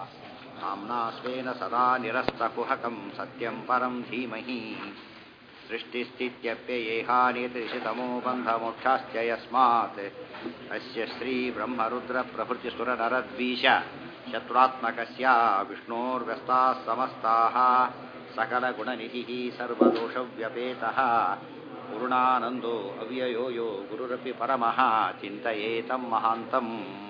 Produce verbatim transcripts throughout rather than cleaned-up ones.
धाम्ना स्वेन सदा निरस्तकुहकं सत्यं परं धीमहि सृष्टिस्थित्यप्ययेहानियतिरिषितमो बन्धमोक्षाश्च यस्मात् अस्य श्रीब्रह्मरुद्रप्रभृतिसुरनरद्वीष शत्रुरात्मकस्य विष्णोर्व्यस्ताः समस्ताः सकलगुणनिधिः सर्वदोषव्यपेतः पूर्णानन्दो ಅವ್ಯಯೋ ಯೋ ಗುರುರಪಿ ಪರಮಃ ಚಿಂತಯೇತಂ ಮಹಾಂತಂ.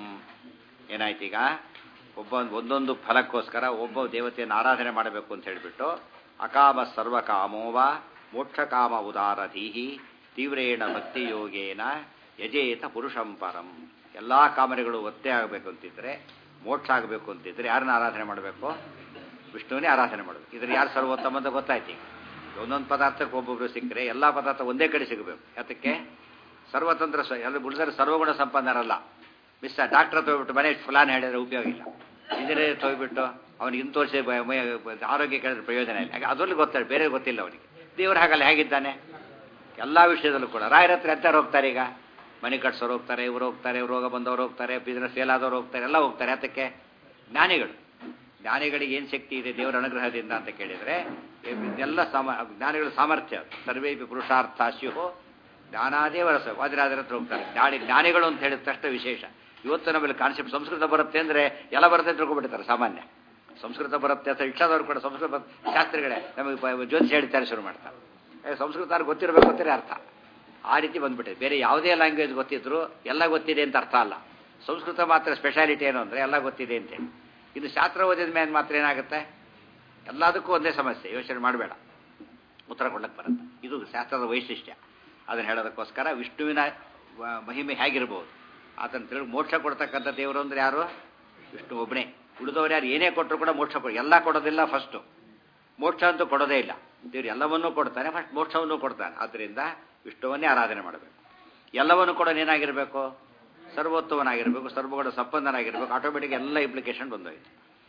ಏನಾಯ್ತೀಗ, ಒಬ್ಬ ಒಂದೊಂದು ಫಲಕ್ಕೋಸ್ಕರ ಒಬ್ಬ ದೇವತೆಯನ್ನು ಆರಾಧನೆ ಮಾಡಬೇಕು ಅಂತ ಹೇಳಿಬಿಟ್ಟು ಅಕಾಮ ಸರ್ವಕಾಮೋವ ಮೋಕ್ಷಕಾಮ ಉದಾರಧೀಹಿ ತೀವ್ರೇಣ ಭಕ್ತಿಯೋಗೇನ ಯಜೇತ ಪುರುಷಂ ಪರಂ. ಎಲ್ಲ ಕಾಮನೆಗಳು ಒತ್ತೆ ಆಗಬೇಕು ಅಂತಿದ್ರೆ, ಮೋಕ್ಷ ಆಗಬೇಕು ಅಂತಿದ್ರೆ ಯಾರನ್ನ ಆರಾಧನೆ ಮಾಡಬೇಕು? ವಿಷ್ಣುವನ್ನೇ ಆರಾಧನೆ ಮಾಡಬೇಕು. ಇದ್ರ ಯಾರು ಸರ್ವೋತ್ತಮ ಅಂತ ಗೊತ್ತಾಯ್ತು. ಒಂದೊಂದು ಪದಾರ್ಥಕ್ಕೆ ಒಬ್ಬೊಬ್ರು ಸಿಕ್ಕರೆ ಎಲ್ಲ ಪದಾರ್ಥ ಒಂದೇ ಕಡೆ ಸಿಗಬೇಕು. ಯಾತಕ್ಕೆ? ಸರ್ವತಂತ್ರ ಎಲ್ಲ ಉಳಿದರೆ ಸರ್ವಗುಣ ಸಂಪನ್ನರಲ್ಲ. ಮಿಸ್ ಡಾಕ್ಟರ್ ತೊಗೊಬಿಟ್ಟು ಮನೆ ಫಲಾನ್ ಹೇಳಿದ್ರೆ ಉಪಯೋಗ ಇಲ್ಲ. ಇಂಜಿನಿಯರ್ ತೊಗೊಬಿಟ್ಟು ಅವನಿಗೆ ಇನ್ನು ತೋರಿಸಿ ಆರೋಗ್ಯ ಕೇಳಿದ್ರೆ ಪ್ರಯೋಜನ ಇಲ್ಲ. ಹಾಗೆ ಅದರಲ್ಲಿ ಗೊತ್ತಾಳೆ, ಬೇರೆ ಗೊತ್ತಿಲ್ಲ ಅವನಿಗೆ. ದೇವರು ಹಾಗಲ್ಲ, ಹೇಗಿದ್ದಾನೆ ಎಲ್ಲ ವಿಷಯದಲ್ಲೂ ಕೂಡ. ರಾಯರ ಹತ್ರ ಎಂತಾರು ಹೋಗ್ತಾರೆ, ಈಗ ಮನೆ ಕಟ್ಸೋರು ಹೋಗ್ತಾರೆ, ಇವ್ರು ಹೋಗ್ತಾರೆ, ರೋಗ ಬಂದವರು ಹೋಗ್ತಾರೆ, ಬಿಸ್ನೆಸ್ ಫೇಲ್ ಆದವ್ರು ಹೋಗ್ತಾರೆ, ಎಲ್ಲ ಹೋಗ್ತಾರೆ. ಅದಕ್ಕೆ ಜ್ಞಾನಿಗಳು ಜ್ಞಾನಿಗಳಿಗೆ ಏನು ಶಕ್ತಿ ಇದೆ ದೇವರ ಅನುಗ್ರಹದಿಂದ ಅಂತ ಕೇಳಿದರೆ ಎಲ್ಲ ಸಮ ಜ್ಞಾನಿಗಳ ಸಾಮರ್ಥ್ಯ. ಸರ್ವೇ ಪುರುಷಾರ್ಥಾಶ್ಯು ಜ್ಞಾನಾದೇವರ ಸ ವಾದಿರಾಜರ ಹತ್ರ ಹೋಗ್ತಾರೆ. ಜ್ಞಾನಿ ಜ್ಞಾನಿಗಳು ಅಂತ ಹೇಳಿದ ತಕ್ಷಣ ವಿಶೇಷ. ಇವತ್ತು ನಮ್ಮಲ್ಲಿ ಕಾನ್ಸೆಪ್ಟ್ ಸಂಸ್ಕೃತ ಬರುತ್ತೆ ಅಂದರೆ ಎಲ್ಲ ಬರುತ್ತೆ ತಿಳ್ಕೊಬಿಡ್ತಾರೆ ಸಾಮಾನ್ಯ. ಸಂಸ್ಕೃತ ಬರುತ್ತೆ ಅಂತ ಇಷ್ಟದವ್ರು ಕೂಡ ಸಂಸ್ಕೃತ ಶಾಸ್ತ್ರಿಗಳೇ ನಮಗೆ ಜ್ಯೋತಿಷ ಹೇಳ್ತಾರೆ ಶುರು ಮಾಡ್ತಾರೆ. ಸಂಸ್ಕೃತ ಗೊತ್ತಿರಬೇಕು ಅಂತಾರೆ ಅರ್ಥ. ಆ ರೀತಿ ಬಂದ್ಬಿಟ್ಟಿದೆ. ಬೇರೆ ಯಾವುದೇ ಲ್ಯಾಂಗ್ವೇಜ್ ಗೊತ್ತಿದ್ರು ಎಲ್ಲ ಗೊತ್ತಿದೆ ಅಂತ ಅರ್ಥ ಅಲ್ಲ. ಸಂಸ್ಕೃತ ಮಾತ್ರ ಸ್ಪೆಷಾಲಿಟಿ ಏನು ಅಂದರೆ ಎಲ್ಲ ಗೊತ್ತಿದೆ ಅಂತೇಳಿ. ಇದು ಶಾಸ್ತ್ರ ಓದಿದ ಮೇಲೆ ಮಾತ್ರ ಏನಾಗುತ್ತೆ, ಎಲ್ಲದಕ್ಕೂ ಒಂದೇ ಸಮಸ್ಯೆ. ಯೋಚನೆ ಮಾಡಬೇಡ, ಉತ್ತರ ಕೊಡ್ಲಿಕ್ಕೆ ಬರುತ್ತೆ. ಇದು ಶಾಸ್ತ್ರದ ವೈಶಿಷ್ಟ್ಯ. ಅದನ್ನು ಹೇಳೋದಕ್ಕೋಸ್ಕರ ವಿಷ್ಣುವಿನ ಮಹಿಮೆ ಹೇಗಿರ್ಬೋದು, ಆತನ ತಿರುಗಿ ಮೋಕ್ಷ ಕೊಡ್ತಕ್ಕಂಥ ದೇವರು ಅಂದರೆ ಯಾರು? ವಿಷ್ಣು ಒಬ್ಬನೇ. ಉಳಿದವರು ಯಾರು ಏನೇ ಕೊಟ್ಟರು ಕೂಡ ಮೋಕ್ಷ ಕೊಡಿ, ಎಲ್ಲ ಕೊಡೋದಿಲ್ಲ. ಫಸ್ಟು ಮೋಕ್ಷ ಅಂತೂ ಕೊಡೋದೇ ಇಲ್ಲ. ದೇವರು ಎಲ್ಲವನ್ನೂ ಕೊಡ್ತಾನೆ, ಫಸ್ಟ್ ಮೋಕ್ಷವನ್ನೂ ಕೊಡ್ತಾನೆ. ಆದ್ದರಿಂದ ವಿಷ್ಣುವನ್ನೇ ಆರಾಧನೆ ಮಾಡಬೇಕು. ಎಲ್ಲವನ್ನೂ ಕೊಡೋನೇನಾಗಿರಬೇಕು? ಸರ್ವೋತ್ತಮನಾಗಿರಬೇಕು, ಸರ್ವಗುಣ ಸಂಪನ್ನನಾಗಿರಬೇಕು. ಆಟೋಮೆಟಿಕ್ ಎಲ್ಲ ಇಂಪ್ಲಿಕೇಶನ್ ಬಂದೋಯ್ತು.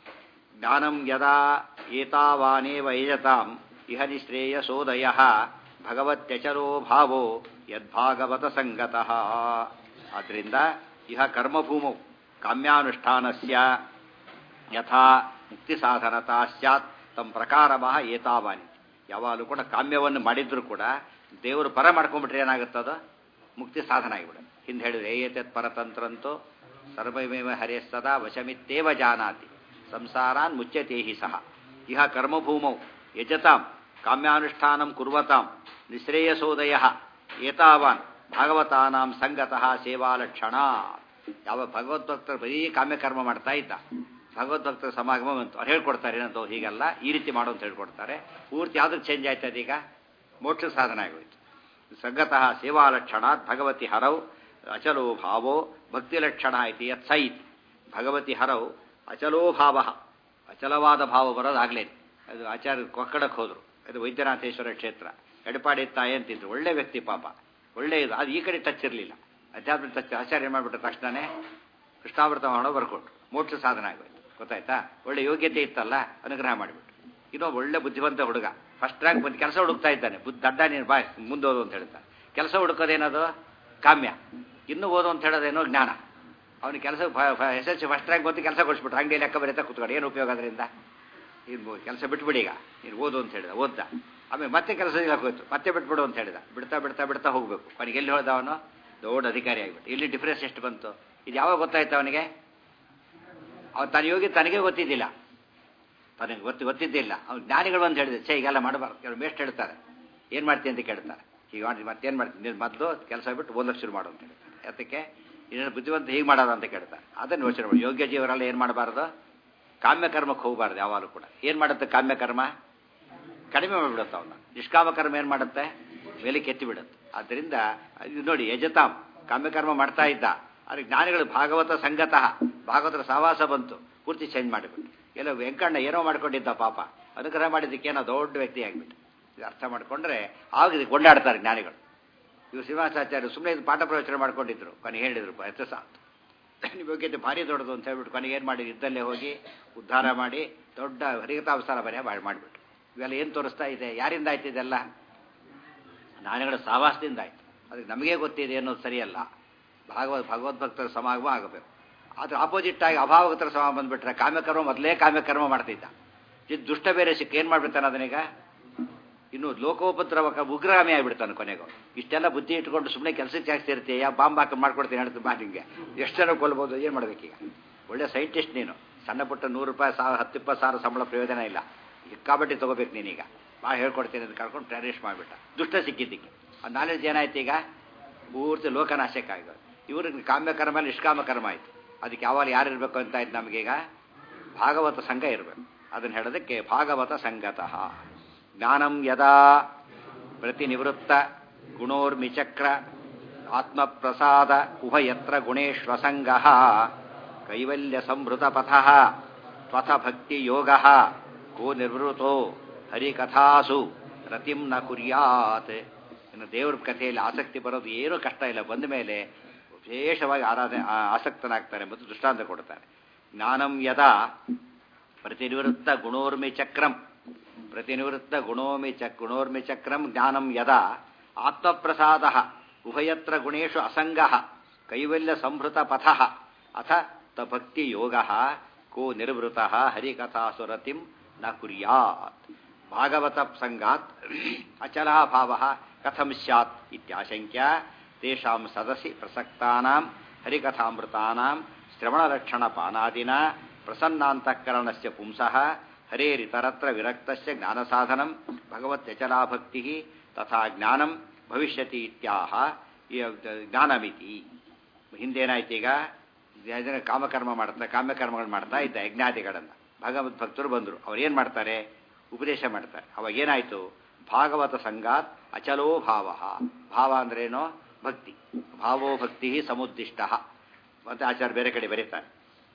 ಜ್ಞಾನಂ ಯದಾ ಏತಾವಾನೇವ ಯಜತಾಂ ಇಹ ನಿಶ್ರೇಯಸೋದಯ ಭಗವತ್ಯಚರೋ ಭಾವೋ ಯದ್ಭಾಗವತ ಸಂಗತಃ. ಆದ್ದರಿಂದ ಇಹ ಕರ್ಮಭೂಮೌ ಕಾಮ್ಯಾನುಷ್ಠಾನಸ್ಯ ಯಥಾ ಮುಕ್ತಿ ಸಾಧನತಾ ಸ್ಯಾತ್ ತಮ್ಮ ಪ್ರಕಾರಮಃ ಏತಾವಾನಿ. ಯಾವಾಗಲೂ ಕೂಡ ಕಾಮ್ಯವನ್ನು ಮಾಡಿದ್ರು ಕೂಡ ದೇವರು ಪರ ಮಾಡ್ಕೊಂಡ್ಬಿಟ್ರೆ ಏನಾಗುತ್ತದ? ಮುಕ್ತಿ ಸಾಧನ ಆಗಿಬಿಡುತ್ತೆ. ಹಿಂದೆ ಹೇಳಿದ್ರೆ ಏತತ್ ಪರತಂತ್ರಂತೋ ಸರ್ವಮೇವ ಹರಿಯಸ್ತದಾ ವಶಮಿತ್ತೇವ ಜಾನಾತಿ ಸಂಸಾರಾನ್ ಮುಚ್ಯತೇಹಿ ಸಹ. ಇಹ ಕರ್ಮಭೂಮೌ ಯಜತಾಂ ಕಾಮ್ಯಾನುಷ್ಠಾನಂ ಕುರ್ವತಾಂ ನಿಶ್ರೇಯಸೋದಯ ಏತಾವಾನ್ ಭಾಗವತಾನಾಂ ಸಂಗತಃ ಸೇವಾಲಕ್ಷಣ. ಯಾವ ಭಗವದ್ಭಕ್ತರು ಬರೀ ಕಾಮ್ಯಕರ್ಮ ಮಾಡ್ತಾ ಇದ್ದ, ಭಗವದ್ಭಕ್ತರ ಸಮಾಗಮ ಬಂತು, ಅವ್ರು ಹೇಳ್ಕೊಡ್ತಾರೆ ಏನಂತ ಹೀಗಲ್ಲ ಈ ರೀತಿ ಮಾಡೋ ಅಂತ ಹೇಳ್ಕೊಡ್ತಾರೆ. ಪೂರ್ತಿ ಯಾವುದಕ್ಕೆ ಚೇಂಜ್ ಆಯ್ತದ? ಈಗ ಮೋಕ್ಷ ಸಾಧನ ಆಗೋಯ್ತು. ಸಂಗತಃ ಸೇವಾಲಕ್ಷಣಾತ್ ಭಗವತಿ ಹರೌ ಅಚಲೋ ಭಾವೋ ಭಕ್ತಿಲಕ್ಷಣ ಐತಿ ಯತ್ ಸೈತ್. ಭಗವತಿ ಹರೌ ಅಚಲೋ ಭಾವ, ಅಚಲವಾದ ಭಾವ ಬರೋದಾಗಲೇ. ಅದು ಆಚಾರ್ಯ ಕೊಕ್ಕಡಕ್ಕೆ ಹೋದರು. ಅದು ವೈದ್ಯನಾಥೇಶ್ವರ ಕ್ಷೇತ್ರ. ಎಡಪಾಡಿ ತಾಯಿ ಅಂತಿದ್ರು, ಒಳ್ಳೆ ವ್ಯಕ್ತಿ ಪಾಪ, ಒಳ್ಳೆ ಇದು. ಅದು ಈ ಕಡೆ ಟಚ್ ಇರಲಿಲ್ಲ, ಅಧ್ಯಾತ್ಮ ಟಚ್. ಆಚಾರ್ಯ ಮಾಡಿಬಿಟ್ಟ ತಕ್ಷಣನೇ ಕೃಷ್ಣಾಮೃತ ಮಾಡೋ ಬರ್ಕೊಟ್ರು. ಮೋಕ್ಷ ಸಾಧನ ಆಗೋಯ್ತು. ಗೊತ್ತಾಯ್ತಾ? ಒಳ್ಳೆ ಯೋಗ್ಯತೆ ಇತ್ತಲ್ಲ, ಅನುಗ್ರಹ ಮಾಡಿಬಿಟ್ರು. ಇನ್ನೊಬ್ಬ ಒಳ್ಳೆ ಬುದ್ಧಿವಂತ ಹುಡುಗ, ಫಸ್ಟ್ ರ್ಯಾಂಕ್ ಬಂದು ಕೆಲಸ ಹುಡುಕ್ತಾ ಇದ್ದಾನೆ. ಬುದ್ಧ ದಡ್ಡ ನೀನು ಬಾಯ್ ಮುಂದೋದು ಅಂತ ಹೇಳ್ತಾನೆ. ಕೆಲಸ ಹುಡುಕೋದೇನದು? ಕಾಮ್ಯ. ಇನ್ನೂ ಓದು ಅಂತ ಹೇಳೋದೇನೋ ಜ್ಞಾನ. ಅವನಿಗೆ ಕೆಲಸ S L C first rank ಬಂದು ಕೆಲಸ ಕೊಡಿಸ್ಬಿಟ್ರು. ಅಂಗಡಿ ಲೆಕ್ಕ ಬರೀತಾ ಕೂತ್ಕೊಂಡು ಏನು ಉಪಯೋಗ ಅದರಿಂದ? ಇದು ಕೆಲಸ ಬಿಟ್ಬಿಡಿ, ಈಗ ನೀನು ಓದು ಅಂತ ಹೇಳಿದ, ಓದ್ದ. ಆಮೇಲೆ ಮತ್ತೆ ಕೆಲಸ ಹೋಯ್ತು, ಮತ್ತೆ ಬಿಟ್ಬಿಡು ಅಂತ ಹೇಳಿದ. ಬಿಡ್ತಾ ಬಿಡ್ತಾ ಬಿಡ್ತಾ ಹೋಗಬೇಕು. ಅವನಿಗೆ ಎಲ್ಲಿ ಹೋದ? ಅವನು ದೊಡ್ಡ ಅಧಿಕಾರಿ ಆಗಿಬಿಟ್ಟು. ಇಲ್ಲಿ ಡಿಫ್ರೆನ್ಸ್ ಎಷ್ಟು ಬಂತು? ಇದು ಯಾವಾಗ ಗೊತ್ತಾಯ್ತು ಅವನಿಗೆ? ಅವನು ತನ್ನ ಯೋಗಿ ತನಗೆ ಗೊತ್ತಿದ್ದಿಲ್ಲ, ತನಗೆ ಗೊತ್ತು ಗೊತ್ತಿದ್ದಿಲ್ಲ. ಅವ್ನು ಜ್ಞಾನಿಗಳು ಅಂತ ಹೇಳಿದೆ, ಛೇ ಈಗೆಲ್ಲ ಮಾಡಬಾರ್ದು. ಕೆಲವು ಮೇಸ್ಟ್ ಹೇಳ್ತಾರೆ, ಏನು ಮಾಡ್ತೀನಿ ಅಂತ ಕೇಳ್ತಾರೆ. ಈಗ ಮಾಡಿ ಮತ್ತೇನು ಮಾಡ್ತೀನಿ, ನೀನು ಮೊದಲು ಕೆಲಸ ಬಿಟ್ಟು ಓದಕ್ಕೆ ಶುರು ಮಾಡು ಅಂತ ಹೇಳ್ತಾರೆ. ಅದಕ್ಕೆ ಇನ್ನೇನು ಬುದ್ಧಿವಂತ ಹೀಗೆ ಮಾಡೋದು ಅಂತ ಕೇಳ್ತಾರೆ. ಅದನ್ನು ಯೋಚನೆ ಮಾಡಿ. ಯೋಗ್ಯ ಜೀವರೆಲ್ಲ ಏನು ಮಾಡಬಾರ್ದು? ಕಾಮ್ಯಕರ್ಮಕ್ಕೆ ಹೋಗಬಾರ್ದು ಯಾವಾಗಲೂ ಕೂಡ. ಏನು ಮಾಡುತ್ತೆ ಕಾಮ್ಯಕರ್ಮ? ಕಡಿಮೆ ಮಾಡಿಬಿಡುತ್ತೆ ಅವನ್ನ. ನಿಷ್ಕಾಮಕರ್ಮ ಏನು ಮಾಡುತ್ತೆ? ಮೇಲೆ ಕೆತ್ತಿ ಬಿಡುತ್ತೆ. ಆದ್ದರಿಂದ ಇದು ನೋಡಿ, ಯಜತಾಂ ಕಾಮ್ಯಕರ್ಮ ಮಾಡ್ತಾ ಇದ್ದ. ಆದರೆ ಜ್ಞಾನಿಗಳು ಭಾಗವತ ಸಂಗತಃ, ಭಾಗವತರ ಸಹವಾಸ ಬಂತು, ಪೂರ್ತಿ ಚೇಂಜ್ ಮಾಡಿಬಿಟ್ಟು. ಎಲ್ಲೋ ವೆಂಕಣ್ಣ ಏನೋ ಮಾಡ್ಕೊಂಡಿದ್ದ ಪಾಪ, ಅನುಗ್ರಹ ಮಾಡಿದ್ದಕ್ಕೆ ಏನೋ ದೊಡ್ಡ ವ್ಯಕ್ತಿ ಆಗಿಬಿಟ್ಟು. ಇದು ಅರ್ಥ ಮಾಡಿಕೊಂಡ್ರೆ ಆವಾಗ ಇದು ಕೊಂಡಾಡ್ತಾರೆ ಜ್ಞಾನಿಗಳು. ಇವರು ಶ್ರೀನಿವಾಸಾಚಾರ್ಯರು ಸುಮ್ಮನೆ ಇದು ಪಾಠ ಪ್ರವಚನ ಮಾಡ್ಕೊಂಡಿದ್ರು. ಕೊನೆಗೆ ಹೇಳಿದ್ರು ಎತ್ತು ಸಾಕು, ನಿಮ್ಮ ಯೋಗ್ಯತೆ ಭಾರಿ ದೊಡ್ಡದು ಅಂತ ಹೇಳ್ಬಿಟ್ಟು ಕೊನೆಗೆ ಏನು ಮಾಡಿ ಇದ್ದಲ್ಲೇ ಹೋಗಿ ಉದ್ಧಾರ ಮಾಡಿ ದೊಡ್ಡ ಹರಿಕಥಾವಸಾರ ಬರೆಯ ಮಾಡಿಬಿಟ್ರು. ಇವೆಲ್ಲ ಏನು ತೋರಿಸ್ತಾ ಇದೆ? ಯಾರಿಂದ ಆಯ್ತು ಇದೆಲ್ಲ? ಜ್ಞಾನಿಗಳ ಸಹವಾಸದಿಂದ ಆಯ್ತು. ಅದಕ್ಕೆ ನಮಗೇ ಗೊತ್ತಿದೆ ಅನ್ನೋದು ಸರಿಯಲ್ಲ. ಭಾಗವತ್ ಭಗವದ್ಭಕ್ತರ ಸಮಾಗಮ ಆಗಬೇಕು. ಅದ್ರ ಆಪೋಸಿಟ್ ಆಗಿ ಅಭಾವಗತರ ಸಮ ಬಂದ್ಬಿಟ್ರೆ ಕಾಮ್ಯಕರ್ಮ ಮೊದಲೇ ಕಾಮ್ಯಕರ್ಮ ಮಾಡ್ತಿದ್ದ. ಇದು ದುಷ್ಟ ಬೇರೆ ಸಿಕ್ಕ ಏನು ಮಾಡ್ಬಿಡ್ತಾನೆ ಅದನ್ನೀಗ ಇನ್ನು ಲೋಕೋಪದ್ರವಕ ಉಗ್ರಗಾಮಿ ಆಗಿಬಿಡ್ತಾನೆ ಕೊನೆಗೂ. ಇಷ್ಟೆಲ್ಲ ಬುದ್ಧಿ ಇಟ್ಕೊಂಡು ಸುಮ್ಮನೆ ಕೆಲಸಕ್ಕೆ ಜಾಸ್ತಿ ಇರ್ತೀಯ, ಯಾ ಬಾಂಬ್ ಹಾಕಿ ಮಾಡ್ಕೊಡ್ತೀನಿ ಹೇಳ್ತೀನಿ ಬಾ ನಿಂಗೆ ಎಷ್ಟು ಜನ ಕೊಲ್ಬೋದು, ಏನು ಮಾಡ್ಬೇಕೀಗ? ಒಳ್ಳೆ ಸೈಂಟಿಸ್ಟ್ ನೀನು, ಸಣ್ಣ ಪುಟ್ಟ ನೂರು ರೂಪಾಯಿ ಸಾವಿರ ಹತ್ತು ಇಪ್ಪತ್ತು ಸಾವಿರ ಸಂಬಳ ಪ್ರಯೋಜನ ಇಲ್ಲ, ಸಿಕ್ಕಾಬಟ್ಟಿ ತೊಗೋಬೇಕು ನೀನೀಗ, ಬಾ ಹೇಳ್ಕೊಡ್ತೀನಿ ಅಂತ ಕರ್ಕೊಂಡು ಟೆರರಿಸ್ಟ್ ಮಾಡಿಬಿಟ್ಟ. ದುಷ್ಟ ಸಿಕ್ಕಿದ್ದಕ್ಕೆ ಆ ನಾಲೆಡ್ಜ್ ಏನಾಯ್ತು ಈಗ ಪೂರ್ತಿ ಲೋಕನಾಶಕ್ಕಾಗೋದು. ಇವ್ರಿಗೆ ಕಾಮ್ಯಕರ್ಮ ನಿಷ್ಕಾಮಕರ್ಮ ಆಯಿತು. ಅದಕ್ಕೆ ಯಾವಾಗ ಯಾರು ಇರಬೇಕು ಅಂತ ಆಯ್ತು ನಮಗೀಗ ಭಾಗವತ ಸಂಘ ಇರಬೇಕು. ಅದನ್ನು ಹೇಳೋದಕ್ಕೆ ಭಾಗವತ ಸಂಗತಃ ಜ್ಞಾನಂ ಯದಾ ಪ್ರತಿನಿವೃತ್ತ ಗುಣೋರ್ಮಿಚಕ್ರ ಆತ್ಮಪ್ರಸಾದ ಉಭಯತ್ರ ಗುಣೇಶ್ವಸಂಗ ಕೈವಲ್ಯ ಸಂಭೃತ ಪಥ ತ್ವಥ ಭಕ್ತಿ ಯೋಗ ಕೋ ನಿರ್ವೃತೋ ಹರಿಕಥಾಸು ರತಿಂ ನ ಕುರ್ಯಾತ್. ಇನ್ನು ದೇವ್ರ ಕಥೆಯಲ್ಲಿ ಆಸಕ್ತಿ ಬರೋದು ಏನೂ ಕಷ್ಟ ಇಲ್ಲ, ಬಂದ ಮೇಲೆ ವಿಶೇಷವಾಗಿ ಆರಾಧನೆ ಆಸಕ್ತನಾಗ್ತಾರೆ ಮತ್ತು ದೃಷ್ಟಾಂತ ಕೊಡ್ತಾರೆ. ಜ್ಞಾನಂ ಯದಾ ಪ್ರತಿನಿವೃತ್ತ ಗುಣೋರ್ಮಿ ಚಕ್ರಂ ಪ್ರತಿನಿವೃತ್ತ ಗುಣೋಮಿ ಚಕ್ ಗುಣೋರ್ಮಿ ಚಕ್ರಂ ಜ್ಞಾನಂ ಯದಾ ಆತ್ಮಪ್ರಸಾದ ಉಭಯತ್ರ ಗುಣೇಶು ಅಸಂಗ ಕೈವಲ್ಯ ಸಂಭೃತ ಪಥ ಅಥ ತಭಕ್ತಿ ಯೋಗ ಕೋ ನಿರ್ವೃತ ಹರಿಕಥಾಸುರತಿಂ ನ ಕುರ್ಯಾತ್. ಭಾಗವತ ಸಂಗಾತ್ ಅಚಲಃ ಭಾವಃ ಕಥಂ ಸ್ಯಾತ್ ಇತ್ಯಾಶಂಕ್ಯ ತೇಷಾಂ ಸದಸಿ ಪ್ರಸಕ್ತಾನಾಂ ಹರಿಕಥಾಮೃತಾನಾಂ ಶ್ರವಣಲಕ್ಷಣಪಾನಾದಿನ ಪ್ರಸನ್ನಾಂತಃಕರಣಸ್ಯ ಪುಂಸಃ ಹರೇರಿತರತ್ರ ವಿರಕ್ತಸ್ಯ ಜ್ಞಾನಸಾಧನಂ ಭಗವತ್ಯಚಲಾ ಭಕ್ತಿಃ ತಥಾ ಜ್ಞಾನಂ ಭವಿಷ್ಯತಿ ಇತ್ಯಾಹ ಜ್ಞಾನಮಿತಿ. ಹಿಂದೇನಾಯ್ತು ಈಗ ಜನ ಕಾಮಕರ್ಮ ಮಾಡ್ತಾ ಕಾಮ್ಯಕರ್ಮಗಳು ಮಾಡ್ತಾ ಇದ್ದ ಯಜ್ಞಾದಿಗಳನ್ನು ಭಗವದ್ ಭಕ್ತರು ಬಂದರು. ಅವ್ರು ಏನು ಮಾಡ್ತಾರೆ? ಉಪದೇಶ ಮಾಡ್ತಾರೆ. ಅವಾಗ ಏನಾಯಿತು? ಭಾಗವತ ಸಂಗಾತ್ ಅಚಲೋ ಭಾವ. ಭಾವ ಅಂದ್ರೇನೋ ಭಕ್ತಿ. ಭಾವೋ ಭಕ್ತಿ ಸಮುದ್ದಿಷ್ಟ ಮತ್ತು ಆಚಾರ್ಯ ಬೇರೆ ಕಡೆ ಬರೀತಾರೆ.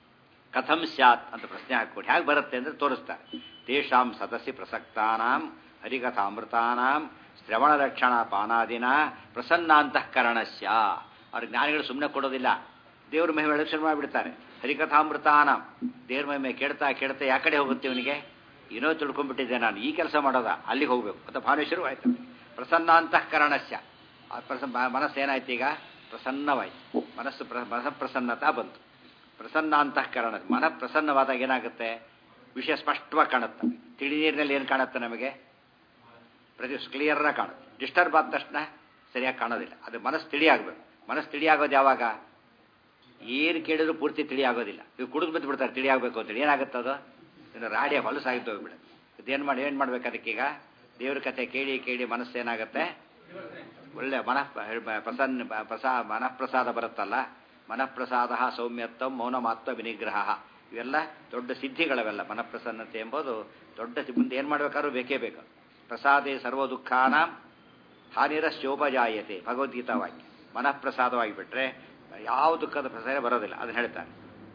ಕಥಂ ಸ್ಯಾತ್ ಅಂತ ಪ್ರಶ್ನೆ ಹಾಕ್ಕೊಟ್ಟು ಹೇಗೆ ಬರುತ್ತೆ ಅಂದರೆ ತೋರಿಸ್ತಾರೆ. ತೇಷಾಂ ಸದಸ್ಸಿ ಪ್ರಸಕ್ತಾನಾಂ ಹರಿಕಥಾಮೃತಾನಾಂ ಶ್ರವಣಲಕ್ಷಣ ಪಾನಾದಿನ ಪ್ರಸನ್ನಾಂತಃಕರಣಸ್ಯ. ಅವ್ರ ಜ್ಞಾನಿಗಳು ಸುಮ್ಮನೆ ಕೊಡೋದಿಲ್ಲ, ದೇವ್ರ ಮಹಿಮೆ ಎಳಕ್ಷಣ ಮಾಡಿಬಿಡ್ತಾರೆ. ಹರಿಕಥಾಮೃತಾನಾಂ ದೇವ್ರ ಮಹಿಮೆ ಕೇಳ್ತಾ ಕೇಳ್ತಾ ಯಾ ಕಡೆ ಹೋಗುತ್ತೆ ಇವನಿಗೆ? ಏನೋ ತಿಳ್ಕೊಂಡ್ಬಿಟ್ಟಿದ್ದೆ ನಾನು, ಈ ಕೆಲಸ ಮಾಡೋದ ಅಲ್ಲಿಗೆ ಹೋಗ್ಬೇಕು ಅಂತ ಭಾವೇಶ್ವರು ಆಯ್ತು. ಪ್ರಸನ್ನಾಂತಃಕರಣಸ್ಯ ಪ್ರಸ ಮನಸ್ಸೇನಾಯ್ತು ಈಗ? ಪ್ರಸನ್ನವಾಯಿತು. ಮನಸ್ಸು ಪ್ರ ಮನಃಪ್ರಸನ್ನತಾ ಬಂತು. ಪ್ರಸನ್ನಾಂತಃಕರಣ ಮನ ಪ್ರಸನ್ನವಾದಾಗ ಏನಾಗುತ್ತೆ? ವಿಷಯ ಸ್ಪಷ್ಟವಾಗಿ ಕಾಣುತ್ತೆ. ತಿಳಿ ನೀರಿನಲ್ಲಿ ಏನು ಕಾಣುತ್ತೆ ನಮಗೆ? ಪ್ರತಿ ಕ್ಲಿಯರ್ನ ಕಾಣುತ್ತೆ. ಡಿಸ್ಟರ್ಬ್ ಆದ ತಕ್ಷಣ ಸರಿಯಾಗಿ ಕಾಣೋದಿಲ್ಲ. ಅದು ಮನಸ್ಸು ತಿಳಿಯಾಗಬೇಕು. ಮನಸ್ಸು ತಿಳಿಯಾಗೋದು ಯಾವಾಗ? ಏನು ಕೇಳಿದ್ರು ಪೂರ್ತಿ ತಿಳಿಯಾಗೋದಿಲ್ಲ. ಇವು ಕುಡಿದು ಬಿದ್ದು ಬಿಡ್ತಾರೆ ತಿಳಿಯಾಗಬೇಕು ಅಂತೇಳಿ. ಏನಾಗುತ್ತೆ ಅದು? ಇನ್ನು ರಾಡಿಯ ಹೊಲಸಾಗಿದ್ದು ಹೋಗ್ಬಿಡುತ್ತೆ. ಇದೇನು ಮಾಡಿ ಏನು ಮಾಡ್ಬೇಕು ಅದಕ್ಕೀಗ? ದೇವ್ರ ಕಥೆ ಕೇಳಿ ಕೇಳಿ ಮನಸ್ಸು ಏನಾಗುತ್ತೆ? ಒಳ್ಳೆ ಮನಃ ಪ್ರಸನ್ನ ಪ್ರಸಾ ಮನಃಪ್ರಸಾದ ಬರುತ್ತಲ್ಲ, ಮನಃಪ್ರಸಾದ ಸೌಮ್ಯತ್ವ ಮೌನಮಾತ್ವ ವಿನಿಗ್ರಹ, ಇವೆಲ್ಲ ದೊಡ್ಡ ಸಿದ್ಧಿಗಳವೆಲ್ಲ. ಮನಃಪ್ರಸನ್ನತೆ ಎಂಬುದು ದೊಡ್ಡ ಮುಂದೆ ಏನು ಮಾಡಬೇಕಾದ್ರೂ ಬೇಕೇ ಬೇಕು. ಪ್ರಸಾದೇ ಸರ್ವ ದುಃಖಾನ ಹಾನಿರಶ್ಯೋಪಜಾಯತೆ ಭಗವದ್ಗೀತಾ ವಾಕ್ಯ. ಮನಃಪ್ರಸಾದವಾಗಿಬಿಟ್ರೆ ಯಾವ ದುಃಖದ ಪ್ರಸಾರ ಬರೋದಿಲ್ಲ. ಅದನ್ನು ಹೇಳ್ತಾನೆ.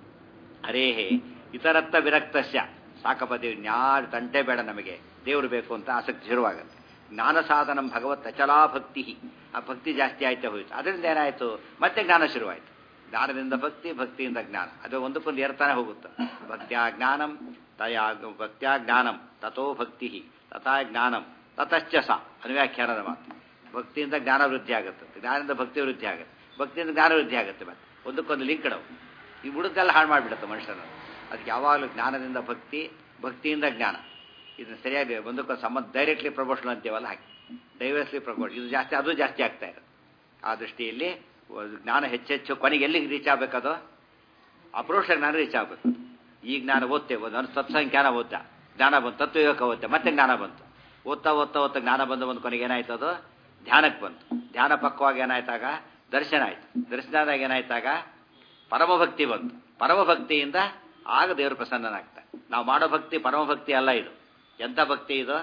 ಹರೇಹೇ ಇತರತ್ವ ವಿರಕ್ತಸ್ಯ ಸಾಕಪ್ಪ ದೇವ್ ನ್ಯಾರು ತಂಟೆ ಬೇಡ, ನಮಗೆ ದೇವರು ಬೇಕು ಅಂತ ಆಸಕ್ತಿ ಶುರುವಾಗುತ್ತೆ. ಜ್ಞಾನ ಸಾಧನಂ ಭಗವತ್ ಅಚಲಾ ಭಕ್ತಿ. ಆ ಭಕ್ತಿ ಜಾಸ್ತಿ ಆಯ್ತಾ ಹೋಯಿತು. ಅದರಿಂದ ಏನಾಯಿತು? ಮತ್ತೆ ಜ್ಞಾನ ಶುರುವಾಯಿತು. ಜ್ಞಾನದಿಂದ ಭಕ್ತಿ, ಭಕ್ತಿಯಿಂದ ಜ್ಞಾನ, ಅದು ಒಂದಕ್ಕೊಂದು ಏರ್ತಾನೆ ಹೋಗುತ್ತೆ. ಭಕ್ತ್ಯಾ ಜ್ಞಾನಂ ತಯಾ ಭಕ್ತ್ಯಾ ಜ್ಞಾನಂ ತಥೋ ಭಕ್ತಿ ತಥಾ ಜ್ಞಾನಂ ತತಶ್ಚ ಸ ಅನುವ್ಯಾಖ್ಯಾನದ ಮಾತು. ಭಕ್ತಿಯಿಂದ ಜ್ಞಾನ ವೃದ್ಧಿ ಆಗುತ್ತೆ, ಜ್ಞಾನದಿಂದ ಭಕ್ತಿ ವೃದ್ಧಿ ಆಗುತ್ತೆ, ಭಕ್ತಿಯಿಂದ ಜ್ಞಾನ ವೃದ್ಧಿ ಆಗುತ್ತೆ. ಮತ್ತೆ ಒಂದಕ್ಕೊಂದು ಲಿಂಕ್ ಇಡವು. ಈ ಉಳಿದೆಲ್ಲ ಹಾಳು ಮಾಡಿಬಿಡುತ್ತೆ ಮನುಷ್ಯನ. ಅದಕ್ಕೆ ಯಾವಾಗಲೂ ಜ್ಞಾನದಿಂದ ಭಕ್ತಿ, ಭಕ್ತಿಯಿಂದ ಜ್ಞಾನ, ಇದನ್ನು ಸರಿಯಾಗಿ ಒಂದಕ್ಕೊಂದು ಸಂಬಂಧ. ಡೈರೆಕ್ಟ್ಲಿ ಪ್ರಮೋಷನ್ ಅಂತೀವಲ್ಲ ಹಾಗೆ, ಡೈವರ್ಸ್ಲಿ ಪ್ರಮೋಷನ್, ಇದು ಜಾಸ್ತಿ ಅದು ಜಾಸ್ತಿ ಆಗ್ತಾ ಇರೋದು. ಆ ದೃಷ್ಟಿಯಲ್ಲಿ ಜ್ಞಾನ ಹೆಚ್ಚೆಚ್ಚು ಕೊನೆಗೆ ಎಲ್ಲಿಗೆ ರೀಚ್ ಆಗಬೇಕದು? ಅಪರೋಕ್ಷ ಜ್ಞಾನ ರೀಚ್ ಆಗಬೇಕು. ಈ ಜ್ಞಾನ ಓದ್ತೇವೆ, ಒಂದು ಸತ್ಸಂಖ್ಯಾನ ಓದ್ತಾ ಜ್ಞಾನ ಬಂತು, ತತ್ವಯೋಗ ಓದ್ತೆ, ಮತ್ತೆ ಜ್ಞಾನ ಬಂತು. ಓದ್ತಾ ಓದ್ತಾ ಓದ್ತಾ ಜ್ಞಾನ ಬಂದು ಒಂದು ಕೊನೆಗೆ ಏನಾಯ್ತು? ಅದು ಧ್ಯಾನಕ್ಕೆ ಬಂತು. ಧ್ಯಾನ ಪಕ್ವಾಗಿ ಏನಾಯ್ತಾಗ ದರ್ಶನ ಆಯಿತು. ದರ್ಶನದಾಗ ಏನಾಯ್ತಾಗ ಪರಮಭಕ್ತಿ ಬಂತು. ಪರಮಭಕ್ತಿಯಿಂದ ಆಗ ದೇವರು ಪ್ರಸನ್ನನಾಗ್ತಾರೆ. ನಾವು ಮಾಡೋ ಭಕ್ತಿ ಪರಮಭಕ್ತಿ ಅಲ್ಲ. ಇದು ಎಂಥ ಭಕ್ತಿ? ಇದು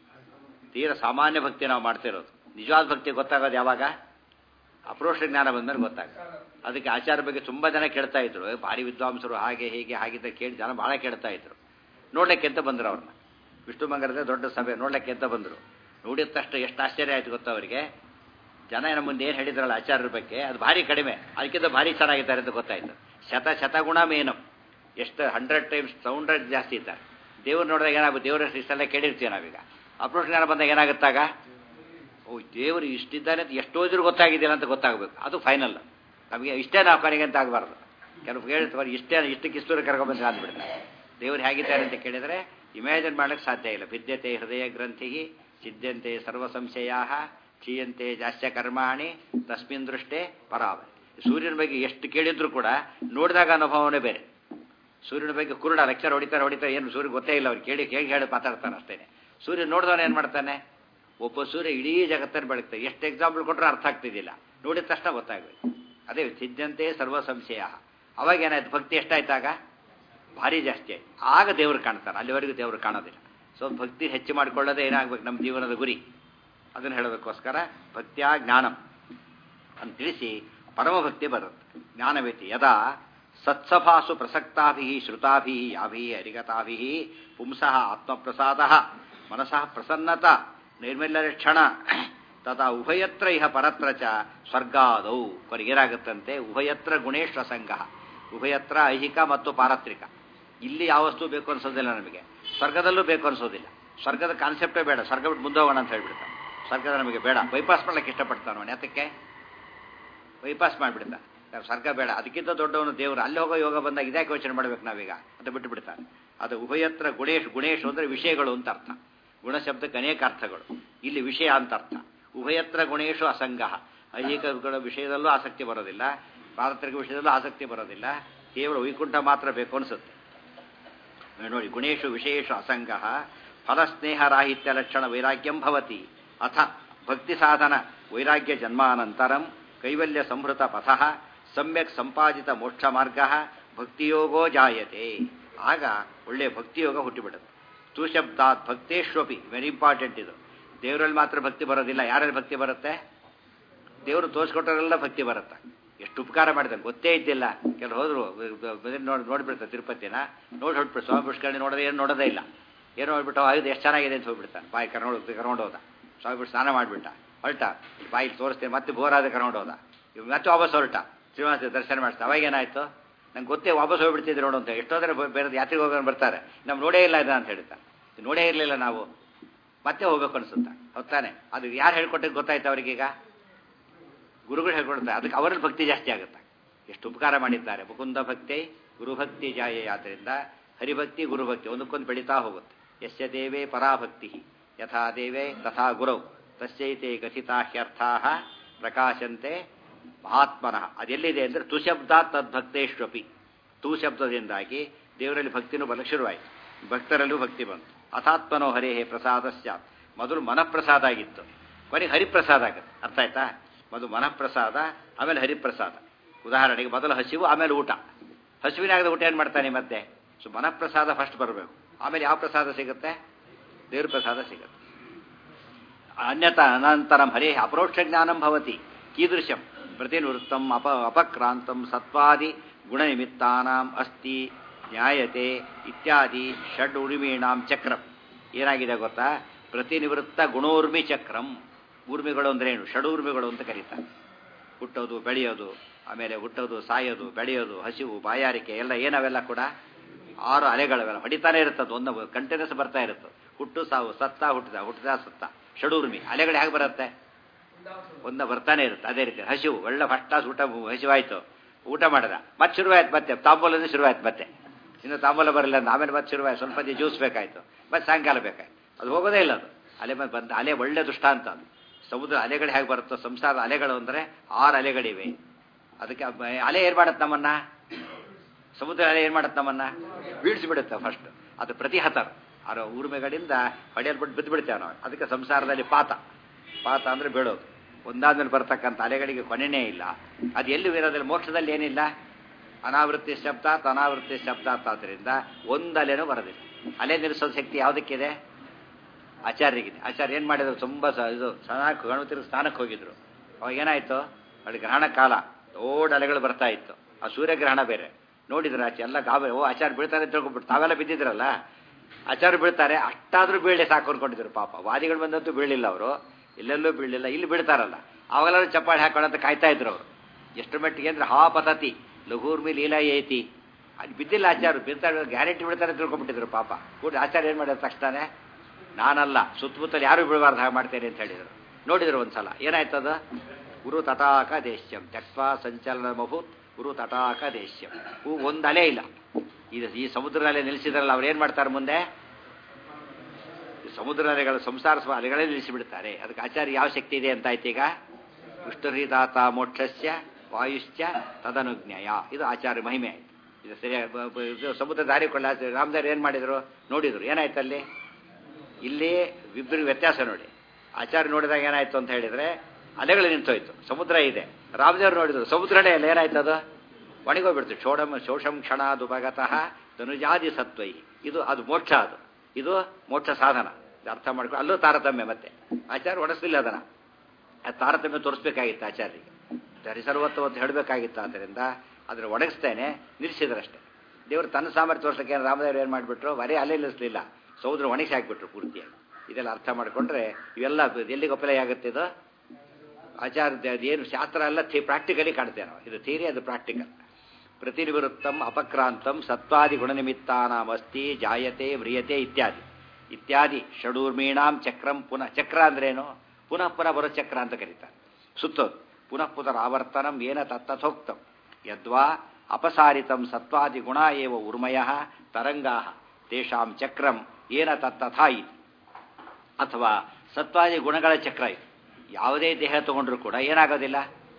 ತೀರ ಸಾಮಾನ್ಯ ಭಕ್ತಿ ನಾವು ಮಾಡ್ತಿರೋದು. ನಿಜವಾದ ಭಕ್ತಿ ಗೊತ್ತಾಗೋದು ಯಾವಾಗ? ಅಪರೋಕ್ಷ ಜ್ಞಾನ ಬಂದ್ಮೇಲೆ ಗೊತ್ತಾಗುತ್ತೆ. ಅದಕ್ಕೆ ಆಚಾರ್ಯ ಬಗ್ಗೆ ತುಂಬ ಜನ ಕೇಳ್ತಾ ಇದ್ರು. ಭಾರಿ ವಿದ್ವಾಂಸರು ಹಾಗೆ ಹೀಗೆ ಹಾಗಿದ್ದ ಕೇಳಿ ಜನ ಭಾಳ ಕೇಳ್ತಾ ಇದ್ರು. ನೋಡ್ಲಿಕ್ಕೆ ಅಂತ ಬಂದರು ಅವ್ರನ್ನ. ವಿಷ್ಣು ಮಂಗಲದ ದೊಡ್ಡ ಸಭೆ ನೋಡ್ಲಿಕ್ಕೆ ಅಂತ ಬಂದರು. ನೋಡಿದ ತಕ್ಷಣ ಎಷ್ಟು ಆಶ್ಚರ್ಯ ಆಯಿತು ಗೊತ್ತಾ ಅವರಿಗೆ. ಜನ ನಮ್ಮ ಮುಂದೆ ಏನು ಹೇಳಿದ್ರಲ್ಲ ಆಚಾರ್ಯರ ಬಗ್ಗೆ, ಅದು ಭಾರಿ ಕಡಿಮೆ, ಅದಕ್ಕಿಂತ ಭಾರಿ ಚೆನ್ನಾಗಿದ್ದಾರೆ ಅಂತ ಗೊತ್ತಾಯಿತು. ಶತ ಶತಗುಣ ಮೇನಂ, ಎಷ್ಟು ಹಂಡ್ರೆಡ್ ಟೈಮ್ಸ್ ಹಂಡ್ರೆಡ್ ಜಾಸ್ತಿ ಇದ್ದಾರೆ. ದೇವ್ರು ನೋಡಿದಾಗ ಏನಾಗುತ್ತೆ? ದೇವರ ಇಷ್ಟೆಲ್ಲ ಕೇಳಿರ್ತೀವಿ ನಾವೀಗ. ಅಪ್ರೋಚ್ ಜ್ಞಾನ ಬಂದಾಗ ಏನಾಗುತ್ತಾಗ, ಓ ದೇವರು ಇಷ್ಟಿದ್ದಾನೆ ಅಂತ ಎಷ್ಟೋ ಇದ್ರು ಗೊತ್ತಾಗಿದ್ದಿಲ್ಲ ಅಂತ ಗೊತ್ತಾಗಬೇಕು. ಅದು ಫೈನಲ್. ನಮಗೆ ಇಷ್ಟೇ ನಾವು ಕೊನೆಗೆ ಅಂತ ಆಗಬಾರ್ದು. ಕೆಲವು ಹೇಳ್ತಾರೆ ಇಷ್ಟೇ ಇಷ್ಟಕ್ಕೆ ಇಷ್ಟೂರ ಕರ್ಕೊಂಡ್ಬಂದ್ರೆ ಅಂದ್ಬಿಡ್ತಾರೆ. ದೇವರು ಹೇಗಿದ್ದಾರೆ ಅಂತ ಕೇಳಿದರೆ ಇಮ್ಯಾಜಿನ್ ಮಾಡೋಕ್ಕೆ ಸಾಧ್ಯ ಇಲ್ಲ. ಭಿದ್ಯತೆ ಹೃದಯ ಗ್ರಂಥಿ ಸಿದ್ಧಂತೆ ಸರ್ವ ಸಂಶಯ ಕ್ಷೀಯಂತೆ ಜಾಸ್ಯ ಕರ್ಮಾಣಿ ತಸ್ಮಿನ್ ದೃಷ್ಟೇ ಪರಾವ. ಸೂರ್ಯನ ಬಗ್ಗೆ ಎಷ್ಟು ಕೇಳಿದ್ರು ಕೂಡ ನೋಡಿದಾಗ ಅನುಭವನೇ ಬೇರೆ. ಸೂರ್ಯನ ಬಗ್ಗೆ ಕುರುಡ ಲೆಕ್ಚರ್ ಹೊಡಿತಾರೆ ಹೊಡಿತಾರೆ ಏನು ಸೂರ್ಯ ಗೊತ್ತೇ ಇಲ್ಲ ಅವ್ರು ಕೇಳಿ ಹೇಗೆ ಹೇಳಿ ಮಾತಾಡ್ತಾನೆ ಅಷ್ಟೇ. ಸೂರ್ಯ ನೋಡಿದವನು ಏನು ಮಾಡ್ತಾನೆ? ಒಬ್ಬ ಸೂರ್ಯ ಇಡೀ ಜಗತ್ತನ್ನು ಬೆಳಗ್ತಾರೆ. ಎಷ್ಟು ಎಕ್ಸಾಂಪಲ್ ಕೊಟ್ಟರೆ ಅರ್ಥ ಆಗ್ತಿದ್ದಿಲ್ಲ, ನೋಡಿದ ತಕ್ಷಣ ಗೊತ್ತಾಗಬೇಕು. ಅದೇ ಸಿದ್ಧಂತೆ ಸರ್ವ ಸಂಶಯ. ಅವಾಗ ಏನಾಯ್ತು? ಭಕ್ತಿ ಎಷ್ಟಾಯ್ತಾಗ? ಭಾರಿ ಜಾಸ್ತಿ ಆಯ್ತು. ಆಗ ದೇವರು ಕಾಣ್ತಾರೆ, ಅಲ್ಲಿವರೆಗೂ ದೇವರು ಕಾಣೋದಿಲ್ಲ. ಸೊ ಭಕ್ತಿ ಹೆಚ್ಚು ಮಾಡಿಕೊಳ್ಳೋದೇ ಏನಾಗಬೇಕು ನಮ್ಮ ಜೀವನದ ಗುರಿ. ಅದನ್ನು ಹೇಳೋದಕ್ಕೋಸ್ಕರ ಭಕ್ತಿಯ ಜ್ಞಾನಂ ಅಂತ ತಿಳಿಸಿ ಪರಮಭಕ್ತಿ ಬರುತ್ತೆ. ಜ್ಞಾನವೇತಿ ಯದಾ ಸತ್ಸಭಾಸು ಪ್ರಸಕ್ತಾಭಿ ಶ್ರುತಾಭಿ ಯಾಭಿ ಅರಿಗತಾಭಿ ಪುಂಸಃ ಆತ್ಮಪ್ರಸಾದ ಮನಸಃ ಪ್ರಸನ್ನತಾ ನೈರ್ಮಲ್ಯರಕ್ಷಣ ತಥಾ ಉಭಯತ್ರ ಇಹ ಪರತ್ರ ಚ ಸ್ವರ್ಗಾದೌ. ಕೊರಗೇನಾಗುತ್ತಂತೆ? ಉಭಯತ್ರ ಗುಣೇಶ್ವಸಂಗ. ಉಭಯತ್ರ ಐಹಿಕ ಮತ್ತು ಪಾರತ್ರಿಕ. ಇಲ್ಲಿ ಯಾವ ವಸ್ತು ಬೇಕು ಅನ್ಸೋದಿಲ್ಲ ನಮಗೆ, ಸ್ವರ್ಗದಲ್ಲೂ ಬೇಕು ಅನ್ಸೋದಿಲ್ಲ. ಸ್ವರ್ಗದ ಕಾನ್ಸೆಪ್ಟೇ ಬೇಡ, ಸ್ವರ್ಗ ಬಿಟ್ಟು ಮುಂದೆ ಹೋಗೋಣ ಅಂತ ಹೇಳ್ಬಿಡ್ತಾನೆ. ಸ್ವರ್ಗದ ನಮಗೆ ಬೇಡ, ಬೈಪಾಸ್ ಮಾಡ್ಲಿಕ್ಕೆ ಇಷ್ಟಪಡ್ತಾನೆ. ಯಾತಕ್ಕೆ ಬೈಪಾಸ್ ಮಾಡಿಬಿಡ್ತಾನೆ? ಸ್ವರ್ಗ ಬೇಡ, ಅದಕ್ಕಿಂತ ದೊಡ್ಡವನು ದೇವರು. ಅಲ್ಲಿ ಹೋಗೋ ಯೋಗ ಬಂದಾಗ ಇದ್ಯಾಕೆ ಯೋಚನೆ ಮಾಡ್ಬೇಕು ನಾವೀಗ ಅಂತ ಬಿಟ್ಟು ಬಿಡ್ತಾನೆ. ಅದು ಉಭಯತ್ರ ಗುಣೇಶ್. ಗುಣೇಶ್ ಅಂದರೆ ವಿಷಯಗಳು ಅಂತ ಅರ್ಥ. ಗುಣಶಬ್ದಕ್ಕೆ ಅನೇಕ ಅರ್ಥಗಳು. ಇಲ್ಲಿ ವಿಷಯ ಅಂತ ಅರ್ಥ. ಉಭಯತ್ರ ಗುಣೇಶು ಅಸಂಗ. ಐಹಿಕಗಳ ವಿಷಯದಲ್ಲೂ ಆಸಕ್ತಿ ಬರೋದಿಲ್ಲ, ಪಾರತ್ರಿಕ ವಿಷಯದಲ್ಲೂ ಆಸಕ್ತಿ ಬರೋದಿಲ್ಲ. ಕೇವಲ ವೈಕುಂಠ ಮಾತ್ರ ಬೇಕು ಅನಿಸುತ್ತೆ ನೋಡಿ. ಗುಣೇಶು ವಿಶೇಷ ಅಸಂಗ ಫಲಸ್ನೇಹರಾಹಿತ್ಯ ಲಕ್ಷಣ ವೈರಾಗ್ಯಂ ಭವತಿ. ಅಥ ಭಕ್ತಿ ಸಾಧನ ವೈರಾಗ್ಯ ಜನ್ಮಾನಂತರಂ ಕೈವಲ್ಯ ಸಂಹೃತ ಪಥಃ ಸಮ್ಯಕ್ ಸಂಪಾದಿತ ಮೋಕ್ಷ ಮಾರ್ಗ ಭಕ್ತಿಯೋಗೋ ಜಾಯತೆ. ಆಗ ಒಳ್ಳೆಯ ಭಕ್ತಿಯೋಗ ಹುಟ್ಟಿಬಿಡುತ್ತೆ. ತುಶಬ್ದಾತ್ ಭಕ್ತೇಶ್ವಪಿ. ವೆರಿ ಇಂಪಾರ್ಟೆಂಟ್ ಇದು. ದೇವರಲ್ಲಿ ಮಾತ್ರ ಭಕ್ತಿ ಬರೋದಿಲ್ಲ. ಯಾರಲ್ಲಿ ಭಕ್ತಿ ಬರುತ್ತೆ? ದೇವರು ತೋರಿಸ್ಕೊಟ್ಟರೆಲ್ಲ ಭಕ್ತಿ ಬರುತ್ತೆ. ಎಷ್ಟು ಉಪಕಾರ ಮಾಡಿದಾನೆ ಗೊತ್ತೇ ಇದ್ದಿಲ್ಲ. ಕೆಲವು ಹೋದ್ರು ನೋಡಿ ನೋಡ್ಬಿಡ್ತಾರೆ ತಿರುಪತಿನ ನೋಡಿ ಹೊಟ್ಬಿಟ್ಟು ಸ್ವಾಮಿ ಪುಷ್ಕರಣಿ ನೋಡೋದೇ ಏನು ನೋಡೋದೇ ಇಲ್ಲ. ಏನೋ ಹೋಗ್ಬಿಟ್ಟು ಆಯುಧ ಎಷ್ಟು ಚೆನ್ನಾಗಿದೆ ಅಂತ ಹೋಗ್ಬಿಡ್ತಾನೆ. ಬಾಯಿ ಕರ್ಕೊಂಡು ಕರ್ಕೊಂಡು ಹೋದ. ಸ್ವಾಮಿ ಬಿಟ್ಟು ಸ್ನಾನ ಮಾಡಿಬಿಟ್ಟ, ಹೊರಟ. ಬಾಯಿಗೆ ತೋರಿಸ್ತೇನೆ, ಮತ್ತೆ ಬೋರಾದ ಕರ್ಕೊಂಡು ಹೋದ. ಇವ್ ಮತ್ತೆ ವಾಪಸ್ ಹೊರಟ. ಶ್ರೀನಿವಾಸ ದರ್ಶನ ಮಾಡಿಸ್ತಾ. ಅವಾಗ ಏನಾಯ್ತು? ನಂಗೆ ಗೊತ್ತೇ ವಾಪಸ್ ಹೋಗ್ಬಿಡ್ತಿದ್ರು ನೋಡು ಅಂತ. ಎಷ್ಟೋದ್ರೆ ಬೇರೆ ಯಾತ್ರೆಗೆ ಹೋಗೋರು ಬರ್ತಾರೆ, ನಾವು ನೋಡೇ ಇಲ್ಲ ಇದ ಅಂತ ಹೇಳ್ತಾರೆ. ನೋಡೇ ಇರಲಿಲ್ಲ ನಾವು, ಮತ್ತೆ ಹೋಗ್ಬೇಕು ಅನ್ಸುತ್ತಾ? ಹೊತ್ತಾನೆ. ಅದು ಯಾರು ಹೇಳ್ಕೊಟ್ಟಿದ್ದು ಗೊತ್ತಾಯ್ತು ಅವರಿಗೀಗ? ಗುರುಗಳು ಹೇಳ್ಕೊಡ್ತಾರೆ. ಅದಕ್ಕೆ ಅವರಲ್ಲಿ ಭಕ್ತಿ ಜಾಸ್ತಿ ಆಗುತ್ತೆ. ಎಷ್ಟು ಉಪಕಾರ ಮಾಡಿದ್ದಾರೆ. ಮುಕುಂದ ಭಕ್ತಿ ಗುರುಭಕ್ತಿ ಜಾಯೇ. ಆದ್ದರಿಂದ ಹರಿಭಕ್ತಿ ಗುರುಭಕ್ತಿ ಒಂದಕ್ಕೊಂದು ಬೆಳೀತಾ ಹೋಗುತ್ತೆ. ಯಸ್ಯ ದೇವೇ ಪರಾಭಕ್ತಿ ಯಥಾ ದೇವೇ ತಥಾ ಗುರೌ ತಸ್ಯೈತೆ ಕಥಿತಾಹ್ಯರ್ಥಾ ಪ್ರಕಾಶಂತೆ ಮಹಾತ್ಮನಃ. ಅದೆಲ್ಲಿದೆ ಅಂದರೆ ತುಶಬ್ದ ತದ್ಭಕ್ತೇಶ್ವಪಿ. ತೂ ಶಬ್ದದಿಂದಾಗಿ ದೇವರಲ್ಲಿ ಭಕ್ತಿನೂ ಬರಲಿಕ್ಕೆ ಶುರುವಾಯಿತು. ಭಕ್ತರಲ್ಲೂ ಭಕ್ತಿ ಬಂತು. ಅಥಾತ್ಮನೋ ಹರೇಹೇ ಪ್ರಸಾದ ಸ್ಯಾತ್. ಮೊದಲು ಮನಃಪ್ರಸಾದ ಆಗಿತ್ತು, ಕೊನೆಗೆ ಹರಿಪ್ರಸಾದ ಆಗುತ್ತೆ. ಅರ್ಥ ಆಯ್ತಾ? ಮೊದಲು ಮನಃಪ್ರಸಾದ, ಆಮೇಲೆ ಹರಿಪ್ರಸಾದ. ಉದಾಹರಣೆಗೆ ಮೊದಲು ಹಸಿವು, ಆಮೇಲೆ ಊಟ. ಹಸಿವಿನಾಗದ ಊಟ ಏನು ಮಾಡ್ತಾನೆ ಮತ್ತೆ? ಸೊ ಮನಃಪ್ರಸಾದ ಫಸ್ಟ್ ಬರಬೇಕು, ಆಮೇಲೆ ಯಾವ ಪ್ರಸಾದ ಸಿಗುತ್ತೆ? ದೇವ್ರ ಪ್ರಸಾದ ಸಿಗುತ್ತೆ. ಅನ್ಯತಾ ಅನಂತರಂ ಹರೇ ಅಪರೋಕ್ಷ ಜ್ಞಾನಂ ಭವತಿ. ಕೀದೃಶಂ ಪ್ರತಿನಿವೃತ್ತಂ ಅಪ ಅಪಕ್ರಾಂತಂ ಸತ್ವಾದಿ ಗುಣನಿಮಿತ್ತಾನಾಂ ಅಸ್ತಿ ನ್ಯಾಯತೆ ಇತ್ಯಾದಿ ಷಡ್ ಉರ್ಮೀಣಾಂ ಚಕ್ರಂ. ಏನಾಗಿದೆ ಗೊತ್ತಾ? ಪ್ರತಿನಿವೃತ್ತ ಗುಣೋರ್ಮಿ ಚಕ್ರಂ. ಊರ್ಮಿಗಳು ಅಂದ್ರೇನು? ಷಡೂರ್ಮಿಗಳು ಅಂತ ಕರೀತಾರೆ. ಹುಟ್ಟೋದು, ಬೆಳೆಯೋದು, ಆಮೇಲೆ ಹುಟ್ಟೋದು, ಸಾಯೋದು, ಬೆಳೆಯೋದು, ಹಸಿವು, ಬಾಯಾರಿಕೆ ಎಲ್ಲ ಏನವೆಲ್ಲ ಕೂಡ ಆರು ಅಲೆಗಳವೆಲ್ಲ ಹೊಡಿತಾನೆ ಇರುತ್ತದು. ಒಂದು ಕಂಟಿನ್ಯೂಸ್ ಬರ್ತಾ ಇರುತ್ತೆ. ಹುಟ್ಟು ಸಾವು, ಸತ್ತ ಹುಟ್ಟಿದ, ಹುಟ್ಟಿದ ಸತ್ತ. ಷಡೂರ್ಮಿ ಅಲೆಗಳು ಹೇಗೆ ಬರುತ್ತೆ? ಒಂದ ಬರ್ತಾನೆ ಇರುತ್ತೆ. ಅದೇ ರೀತಿ ಹಸಿವು, ಒಳ್ಳೆ ಫಸ್ಟ್ ಕ್ಲಾಸ್ ಊಟ, ಹಸಿವಾಯ್ತು, ಊಟ ಮಾಡಿದ, ಮತ್ತೆ ಶುರುವಾಯ್ತು. ಮತ್ತೆ ತಾಂಬೂಲದಿಂದ ಶುರುವಾಯ್ತು. ಮತ್ತೆ ಇನ್ನು ತಾಂಬೂಲ ಬರಲಿಲ್ಲ ಅಂತ ಆಮೇಲೆ ಮತ್ತೆ ಶುರುವಾಯ್ತು. ಸ್ವಲ್ಪ ಹೊತ್ತಿಗೆ ಜ್ಯೂಸ್ ಬೇಕಾಯ್ತು, ಮತ್ತೆ ಸಾಯಂಕಾಲ ಬೇಕಾಯ್ತು. ಅದು ಹೋಗೋದೇ ಇಲ್ಲ. ಅದು ಅಲೆ ಮೇಲೆ ಬಂದ ಅಲೆ ಒಳ್ಳೆ ದುಷ್ಟಾಂತ. ಅದು ಸಮುದ್ರ ಅಲೆಗಳು ಹೇಗೆ ಬರುತ್ತೋ, ಸಂಸಾರದ ಅಲೆಗಳು ಅಂದರೆ ಆರು ಅಲೆಗಳಿವೆ. ಅದಕ್ಕೆ ಅಲೆ ಏನು ಮಾಡುತ್ತೆ ನಮ್ಮನ್ನ? ಸಮುದ್ರ ಅಲೆ ಏನು ಮಾಡುತ್ತೆ ನಮ್ಮನ್ನ? ಬೀಳಿಸಿಬಿಡುತ್ತೆ ಫಸ್ಟ್. ಅದು ಪ್ರತಿಹತರು. ಆ ಊರ್ಮೆಗಳಿಂದ ಹೊಡೆಯಲ್ಬಿಟ್ಟು ಬಿದ್ದು ಬಿಡ್ತೇವೆ ನಾವು. ಅದಕ್ಕೆ ಸಂಸಾರದಲ್ಲಿ ಪಾತ. ಪಾತ ಅಂದರೆ ಬೀಳೋದು. ಒಂದಾದ್ಮೇಲೆ ಬರ್ತಕ್ಕಂಥ ಅಲೆಗಳಿಗೆ ಕೊನೆಯೇ ಇಲ್ಲ. ಅದು ಎಲ್ಲಿ ಇರೋದಿಲ್ಲ. ಮೋಕ್ಷದಲ್ಲಿ ಏನಿಲ್ಲ. ಅನಾವೃತ್ತಿ ಶಬ್ದಾತ್ ಅನಾವೃತ್ತಿ ಶಬ್ದಾತ್. ಆದ್ದರಿಂದ ಒಂದು ಅಲೆನೂ ಬರೋದಿಲ್ಲ. ಅಲೆ ನಿಲ್ಲಿಸೋ ಶಕ್ತಿ ಯಾವುದಕ್ಕಿದೆ? ಆಚಾರ್ಯಗಿದೆ. ಆಚಾರ್ಯ ಏನು ಮಾಡಿದ್ರು? ತುಂಬ ಇದು ಸ್ನಾನಕ್ಕೆ ಗಣಪತಿ ಸ್ನಾನಕ್ಕೆ ಹೋಗಿದ್ರು. ಅವಾಗ ಏನಾಯಿತು? ಅಲ್ಲಿ ಗ್ರಹಣ ಕಾಲ, ದೊಡ್ಡ ಅಲೆಗಳು ಬರ್ತಾ ಇತ್ತು. ಆ ಸೂರ್ಯಗ್ರಹಣ ಬೇರೆ ನೋಡಿದ್ರೆ ಆಚೆ ಎಲ್ಲ ಗಾಬರಿ. ಓ ಆಚಾರ್ಯ ಬೀಳ್ತಾರೆ ಅಂತ ತಿಳ್ಕೊಂಡ್ಬಿಟ್ಟು ತಾವೆಲ್ಲ ಬಿದ್ದಿದ್ರಲ್ಲ. ಆಚಾರ್ಯ ಬೀಳ್ತಾರೆ, ಅಷ್ಟಾದರೂ ಬೀಳಲಿ ಸಾಕು ಅನ್ಕೊಂಡಿದ್ರು. ಪಾಪ ವಾದಿಗಳು ಬಂದಂತೂ ಬೀಳಿಲ್ಲ ಅವರು, ಎಲ್ಲೆಲ್ಲೂ ಬೀಳಲಿಲ್ಲ. ಇಲ್ಲಿ ಬೀಳ್ತಾರಲ್ಲ ಅವಾಗೆಲ್ಲರೂ ಚಪ್ಪಾಳೆ ಹಾಕೊಳ್ಳೋಂತ ಕಾಯ್ತಾ ಇದ್ರು ಅವರು. ಎಷ್ಟು ಮಟ್ಟಿಗೆ ಅಂದರೆ ಹಾ ಪತತಿ ಲಘೂರ್ಮಿ ಲೀಲಾ ಏತಿ. ಅಲ್ಲಿ ಬಿದ್ದಿಲ್ಲ ಆಚಾರ್ಯ. ಬೀಳ್ತಾರೆ, ಗ್ಯಾರಂಟಿ ಬೀಳ್ತಾರೆ ತಿಳ್ಕೊಂಡ್ಬಿಟ್ಟಿದ್ರು ಪಾಪ. ಕೂಡ ಆಚಾರ್ಯ ಏನು ಮಾಡಿದ್ರು? ತಕ್ಷಣ ನಾನಲ್ಲ, ಸುತ್ತಮುತ್ತಲು ಯಾರು ಬೀಳಬಾರ್ದು ಹಾಗೆ ಮಾಡ್ತೇನೆ ಅಂತ ಹೇಳಿದರು. ನೋಡಿದ್ರು ಒಂದ್ಸಲ ಏನಾಯ್ತದ? ಗುರು ತಟಾಕ ದೇಶ್ಯಂ ತ್ಯಕ್ವಾ ಸಂಚಲನ ಮಭೂತ್ ಕುರು ತಟಾಕ ದೇಶ್ಯ ಹೂ ಒಂದು ಅಲೆ ಇಲ್ಲ. ಇದು ಈ ಸಮುದ್ರದಲ್ಲೇ ನಿಲ್ಲಿಸಿದ್ರಲ್ಲ ಅವ್ರು ಏನು ಮಾಡ್ತಾರೆ ಮುಂದೆ? ಸಮುದ್ರ ಅಲೆಗಳ ಸಂಸಾರ ಸ್ವ ಅಲೆಗಳೇ ನಿಲ್ಲಿಸಿಬಿಡ್ತಾರೆ. ಅದಕ್ಕೆ ಆಚಾರ್ಯ ಯಾವ ಶಕ್ತಿ ಇದೆ ಅಂತ ಆಯ್ತು ಈಗ? ವಿಷ್ಣುರಿದಾತ ಮೋಕ್ಷಸ್ಯ ವಾಯುಶ್ಚ ತದನುಜ್ಞಯ. ಇದು ಆಚಾರ್ಯ ಮಹಿಮೆ ಆಯಿತು. ಇದು ಸರಿಯಾಗಿ ಸಮುದ್ರ ದಾರಿ ಕೊಳ್ಳ ರಾಮದಾರಿ ಏನು ಮಾಡಿದರು ನೋಡಿದರು, ಏನಾಯ್ತು ಅಲ್ಲಿ? ಇಲ್ಲಿ ಇಬ್ಬರಿಗೆ ವ್ಯತ್ಯಾಸ ನೋಡಿ. ಆಚಾರ್ಯ ನೋಡಿದಾಗ ಏನಾಯ್ತು ಅಂತ ಹೇಳಿದರೆ ಅಲೆಗಳು ನಿಂತೋಯ್ತು, ಸಮುದ್ರ ಇದೆ. ರಾಮದೇವರು ನೋಡಿದ್ರು ಸಮುದ್ರನೇ ಅಲ್ಲ, ಏನಾಯ್ತು ಅದು? ಒಣಗೋಗ್ಬಿಡ್ತು. ಶೋಡಂ ಶೋಷಂ ಕ್ಷಣ ದುಭಗತಃ ಧನುಜಾದಿ ಸತ್ವೈ. ಇದು ಅದು ಮೋಕ್ಷ, ಅದು ಇದು ಮೋಕ್ಷ ಸಾಧನ. ಅರ್ಥ ಮಾಡ್ಕೊಂಡು ಅಲ್ಲೂ ತಾರತಮ್ಯ. ಮತ್ತೆ ಆಚಾರ್ಯ ಒಡಿಸ್ಲಿಲ್ಲ ಅದನ್ನು. ಆ ತಾರತಮ್ಯ ತೋರಿಸ್ಬೇಕಾಗಿತ್ತು ಆಚಾರ್ಯರಿಗೆ. ಹರಿಸರ್ವತ್ವ ಅಂತ ಹೇಳಬೇಕಾಗಿತ್ತು. ಆದ್ದರಿಂದ ಅದನ್ನು ಒಣಗಿಸ್ತೇನೆ ನಿಲ್ಲಿಸಿದ್ರಷ್ಟೇ. ದೇವರು ತನ್ನ ಸಾಮರ್ಥ್ಯ ತೋರಿಸಲಿಕ್ಕೆ ಏನು ರಾಮದೇವರು ಏನು ಮಾಡಿಬಿಟ್ರು? ಬರೀ ಅಲೆ ನಿಲ್ಲಿಸಲಿಲ್ಲ, ಸಮುದ್ರ ಒಣಗಿಸಿ ಹಾಕಿಬಿಟ್ರು ಪೂರ್ತಿಯಾಗಿ. ಇದೆಲ್ಲ ಅರ್ಥ ಮಾಡಿಕೊಂಡ್ರೆ ಇವೆಲ್ಲ ಎಲ್ಲಿಗೆ ಅಪ್ಲೈ ಆಗುತ್ತೆ? ಇದು ಆಚಾರ್ಯ ಏನು ಶಾಸ್ತ್ರ ಎಲ್ಲ ಥಿ ಪ್ರಾಕ್ಟಿಕಲಿ ಕಾಣ್ತೇವೆ ನಾವು. ಇದು ಥಿಯರಿ, ಅದು ಪ್ರಾಕ್ಟಿಕಲ್. ಪ್ರತಿನಿವೃತ್ತಂ ಅಪಕ್ರಾಂತಂ ಸತ್ವಾದಿ ಗುಣನಿಮಿತ್ತಾನಾಮಸ್ತಿ ಜಾಯತೆ ಮ್ರಿಯತೆ ಇತ್ಯಾದಿ ಇತ್ಯಾದಿ ಷಡೂರ್ಮೀಣಾಂ ಚಕ್ರಂ ಪುನಃ. ಚಕ್ರ ಅಂದ್ರೇನು? ಪುನಃ ಪುನಃ ಬರೋ ಚಕ್ರ ಅಂತ ಕರೀತಾರೆ. ಸುತ್ತೋದು ಪುನಃ ಪುನರಾವರ್ತನಂ ಏನ ತತ್ತಥೋಕ್ತಂ ಯದ್ವಾ ಅಪಸಾರಿತಂ ಸತ್ವಾದಿ ಗುಣ ಏವ ಉರ್ಮಯಃ ತರಂಗಾಃ ತೇಷಾಂ ಚಕ್ರಂ ಏನ ತತ್ತಥಾ ಇತಿ. ಅಥವಾ ಸತ್ವಾದಿ ಗುಣಗಳ ಚಕ್ರ ಇದು. ಯಾವುದೇ ದೇಹ ತಗೊಂಡ್ರೂ ಕೂಡ ಏನಾಗೋದಿಲ್ಲ,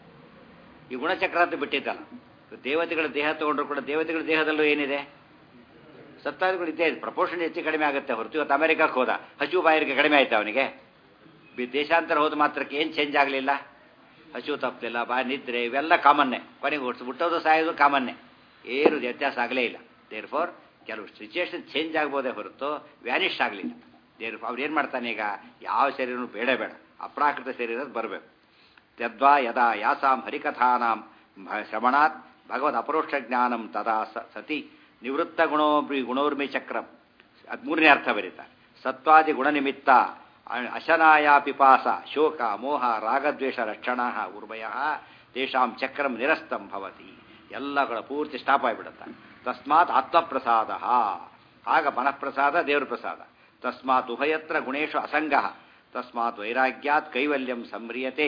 ಈ ಗುಣಚಕ್ರ ಅಂತ ಬಿಟ್ಟಿದ್ದಲ್ಲ. ದೇವತೆಗಳ ದೇಹ ತಗೊಂಡ್ರು ಕೂಡ ದೇವತೆಗಳ ದೇಹದಲ್ಲೂ ಏನಿದೆ? ಸತ್ವಾದಿಗಳು ಇದ್ದೇ ಇದೆ. ಪ್ರಪೋರ್ಷನ್ ಹೆಚ್ಚು ಕಡಿಮೆ ಆಗುತ್ತೆ ಹೊರತು. ಇವತ್ತು ಅಮೆರಿಕಕ್ಕೆ ಹೋದ, ಹಸಿವು ಬಾಯರಿಗೆ ಕಡಿಮೆ ಆಯ್ತು ಅವನಿಗೆ. ದೇಶಾಂತರ ಹೋದ ಮಾತ್ರಕ್ಕೆ ಏನು ಚೇಂಜ್ ಆಗಲಿಲ್ಲ, ಹಸಿವು ತಪ್ಪಲಿಲ್ಲ, ಬಾ ನಿದ್ರೆ ಇವೆಲ್ಲ ಕಾಮನ್ನೇ. ಕೊನೆಗೆ ಓಡಿಸಿ ಹುಟ್ಟೋದು ಸಾಯೋದು ಕಾಮನ್ನೇ, ಏನು ವ್ಯತ್ಯಾಸ ಆಗಲೇ ಇಲ್ಲ. ದೇರ್ ಫಾರ್ ಕೆಲವು ಸಿಚುವೇಶನ್ ಚೇಂಜ್ ಆಗ್ಬೋದೇ ಹೊರತು ವ್ಯಾನಿಷ್ ಆಗಲಿಲ್ಲ. ದೇರ್ ಅವ್ರು ಏನು ಮಾಡ್ತಾನೆ ಈಗ? ಯಾವ ಶರೀರನೂ ಬೇಡ ಬೇಡ ಅಪ್ರಾಕೃತ ಶರೀರ ಬರಬೇಕು. ತದ್ವಾ ಯದಾ ಯಾಸಾಂ ಹರಿಕಥಾನಾಂ ಶ್ರವಣಾತ್ ಭಗವದ್ ಅಪರೋಕ್ಷ ಜ್ಞಾನಂ ತದಾ ಸತಿ ನಿವೃತ್ತ ಗುಣೋ ಗುಣೋರ್ಮಿ ಚಕ್ರಂ. ಅದು ಮೂರನೇ ಅರ್ಥ ಬರೀತಾರೆ. ಸತ್ವಾದಿ ಗುಣನಿಮಿತ್ತ ಅಶನಾಯ ಪಿಪಾಸ ಶೋಕ ಮೋಹ ರಾಗದ್ವೇಷ ಲಕ್ಷಣ ಉರ್ಮಯ ತೇಷಾಂ ಚಕ್ರಂ ನಿರಸ್ತಂ ಭವತಿ. ಎಲ್ಲಗಳ ಪೂರ್ತಿ ಸ್ಟಾಪ್ ಆಗಿಬಿಡುತ್ತೆ. ತಸ್ಮಾತ್ ಆತ್ಮಪ್ರಸಾದ, ಆಗ ಮನಃಪ್ರಸಾದ ದೇವ್ರ ಪ್ರಸಾದ. ತಸ್ಮಾತ್ ಉಭಯತ್ರ ಗುಣೇಶು ಅಸಂಗ, ತಸ್ಮಾತ್ ವೈರಾಗ್ಯಾತ್ ಕೈವಲ್ಯಂ ಸಂಭ್ರಿಯತೆ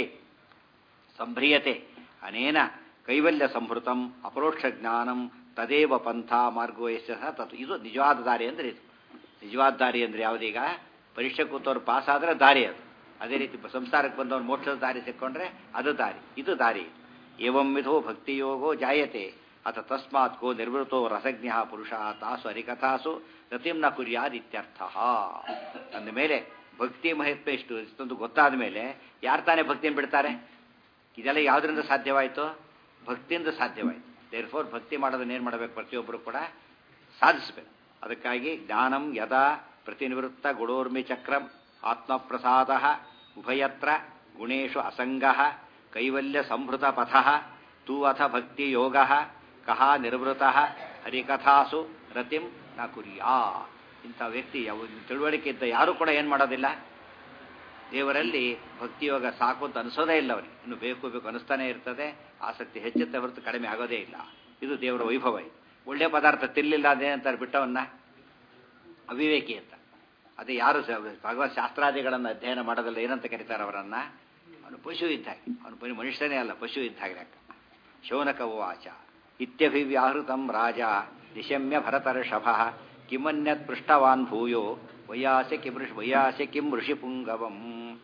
ಸಂಭ್ರಿಯತೆ ಅನೇನ ಕೈವಲ್ಯ ಸಂಭೃತಂ ಅಪರೋಕ್ಷ ಜ್ಞಾನಂ ತದೇವ ಪಂಥ ಮಾರ್ಗೋ ಯಶ ತತ್. ಇದು ನಿಜವಾದ ದಾರಿ ಅಂದರೆ ಇದು. ನಿಜವಾದ ದಾರಿ ಅಂದರೆ ಯಾವುದೀಗ? ಪರೀಕ್ಷೆ ಕೂತವ್ರು ಪಾಸ್ ಆದರೆ ದಾರಿ ಅದು. ಅದೇ ರೀತಿ ಸಂಸಾರಕ್ಕೆ ಬಂದವ್ರು ಮೋಕ್ಷದ ದಾರಿ ಸಿಕ್ಕೊಂಡ್ರೆ ಅದು ದಾರಿ, ಇದು ದಾರಿ. ಏವಂ ವಿಧೋ ಭಕ್ತಿಯೋಗೋ ಜಾಯತೆ ಅಥ ತಸ್ಮಾತ್ ಕೋ ನಿರ್ವೃತೋ ರಸಜ್ಞ ಪುರುಷ ತಾಸು ಹರಿಕಥಾಸು ರತಿಂ ನ ಕುರ್ಯಾದ್ ಇತ್ಯರ್ಥ. ಅಂದ ಮೇಲೆ ಭಕ್ತಿ ಮಹತ್ವ ಇಷ್ಟು ಇಷ್ಟೊಂದು ಗೊತ್ತಾದ ಮೇಲೆ ಯಾರು ತಾನೇ ಭಕ್ತಿಯನ್ನು ಬಿಡ್ತಾರೆ? ಇದೆಲ್ಲ ಯಾವುದರಿಂದ ಸಾಧ್ಯವಾಯಿತು? ಭಕ್ತಿಯಿಂದ ಸಾಧ್ಯವಾಯಿತು. ದೇರ್ ಫೋರ್ ಭಕ್ತಿ ಮಾಡೋದನ್ನ ಏನು ಮಾಡಬೇಕು? ಪ್ರತಿಯೊಬ್ಬರು ಕೂಡ ಸಾಧಿಸಬೇಕು. ಅದಕ್ಕಾಗಿ ಜ್ಞಾನಂ ಯದಾ ಪ್ರತಿನಿವೃತ್ತ ಗುಣೋರ್ಮಿ ಚಕ್ರಂ ಆತ್ಮಪ್ರಸಾದ ಉಭಯತ್ರ ಗುಣೇಶು ಅಸಂಗ ಕೈವಲ್ಯ ಸಂಭೃತ ಪಥ ತೂ ಅಥ ಭಕ್ತಿ ಯೋಗ ಕಹ ನಿರ್ವೃತ ಹರಿಕಥಾಸು ರತಿಂ ನ ಕುರ್ಯಾ. ಇಂಥ ವ್ಯಕ್ತಿ ಯಾವ ತಿಳುವಳಿಕೆ ಇದ್ದ ಯಾರೂ ಕೂಡ ಏನು ಮಾಡೋದಿಲ್ಲ, ದೇವರಲ್ಲಿ ಭಕ್ತಿಯೋಗ ಸಾಕು ಅಂತ ಅನಿಸೋದೇ ಇಲ್ಲ ಅವನಿಗೆ. ಇನ್ನು ಬೇಕು ಬೇಕು ಅನಿಸ್ತಾನೆ ಇರ್ತದೆ. ಆಸಕ್ತಿ ಹೆಚ್ಚುತ್ತೆ ಹೊರತು ಕಡಿಮೆ ಆಗೋದೇ ಇಲ್ಲ. ಇದು ದೇವರ ವೈಭವ. ಇದು ಒಳ್ಳೆಯ ಪದಾರ್ಥ ತಿನ್ನಲಿಲ್ಲ ಅದೇನಂತಾರೆ ಬಿಟ್ಟವನ್ನ ಅವಿವೇಕಿ ಅಂತ. ಅದೇ ಯಾರು ಭಗವತ್ ಶಾಸ್ತ್ರಾದಿಗಳನ್ನು ಅಧ್ಯಯನ ಮಾಡೋದಲ್ಲ ಏನಂತ ಕರೀತಾರೆ ಅವರನ್ನು? ಅವನು ಪಶು ಇದ್ದಾಗೆ. ಅವನು ಬರೀ ಮನುಷ್ಯನೇ ಅಲ್ಲ, ಪಶು ಇದ್ದಾಗೆ ಲೆಕ್ಕ. ಶೌನಕ ಉವಾಚ ಇತ್ಯಭಿವ್ಯಾಹೃತಂ ರಾಜ ನಿಶಮ್ಯ ಭರತರ್ಷಭ ಕಿಮನ್ಯತ್ ಪೃಷ್ಟವಾನ್ ಭೂಯೋ ವೈಯಾಸೆ ಕಿಂ ಋಷಿ ವೈಯಾಸೆ ಕಿಂ ಋಷಿಪುಂಗವಂ.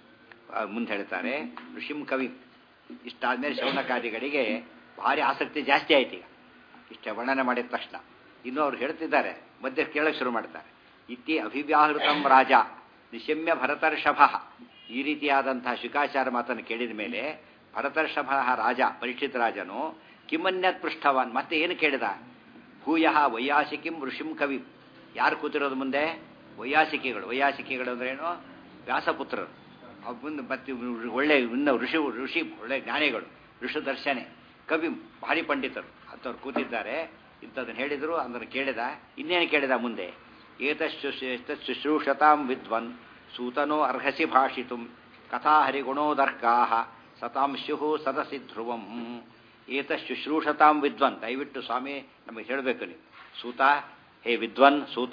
ಮುಂದೆ ಹೇಳ್ತಾರೆ ಋಷಿಂ ಕವಿ. ಇಷ್ಟಾದ್ಮೇಲೆ ಶೌನಕಾದಿಗಳಿಗೆ ಭಾರಿ ಆಸಕ್ತಿ ಜಾಸ್ತಿ ಆಯ್ತು. ಈಗ ಇಷ್ಟ ವರ್ಣನೆ ಮಾಡಿದ ತಕ್ಷಣ ಇನ್ನೂ ಅವ್ರು ಹೇಳ್ತಿದ್ದಾರೆ, ಮಧ್ಯೆ ಕೇಳಕ್ಕೆ ಶುರು ಮಾಡ್ತಾರೆ. ಇತಿ ಅಭಿವ್ಯಾಹೃತಂ ರಾಜ ನಿಶಮ್ಯ ಭರತರ್ಷಭ. ಈ ರೀತಿಯಾದಂತಹ ಶುಕಾಚಾರ ಮಾತನ್ನು ಕೇಳಿದ ಮೇಲೆ ಭರತರ್ಷಭ ರಾಜ ಪರೀಕ್ಷಿತ ರಾಜನು ಕಿಮನ್ಯತ್ ಪೃಷ್ಠವಾನ್ ಮತ್ತೆ ಏನು ಕೇಳಿದ? ಭೂಯ ವೈಯಾಸಿಕಿಂ ಋಷಿಂ ಕವಿ. ಯಾರು ಕೂತಿರೋದು ಮುಂದೆ? ವೈಯಾಸಿಕಿಗಳು. ವೈಯಾಸಿಕಿಗಳು ಅಂದ್ರೇನು? ವ್ಯಾಸಪುತ್ರರು. ಅವ್ರ ಮುಂದೆ ಮತ್ತೆ ಒಳ್ಳೆ ಇನ್ನು ಋಷಿ ಋಷಿ ಒಳ್ಳೆ ಜ್ಞಾನಿಗಳು, ಋಷಿ ದರ್ಶನೆ, ಕವಿ, ಭಾರಿ ಪಂಡಿತರು ಅಂಥವ್ರು ಕೂತಿದ್ದಾರೆ. ಇಂಥದ್ದನ್ನು ಹೇಳಿದರು, ಅದನ್ನು ಕೇಳಿದ. ಇನ್ನೇನು ಕೇಳಿದ ಮುಂದೆ? ಏತಶ್ಚು ಶುಶ್ರೂಷತಾಂ ವಿದ್ವನ್ ಸೂತನೋ ಅರ್ಹಸಿ ಭಾಷಿತುಂ ಕಥಾ ಹರಿಗುಣೋದರ್ಕಾ ಸತಾಂ ಸ್ಯು ಸದಸಿ ಧ್ರುವಂ. ಏತ ಶುಶ್ರೂಷತಾಂ ವಿದ್ವನ್. ದಯವಿಟ್ಟು ಸ್ವಾಮಿ ನಮಗೆ ಹೇಳಬೇಕು ನೀವು. ಸೂತ, ಹೇ ವಿದ್ವನ್ ಸೂತ,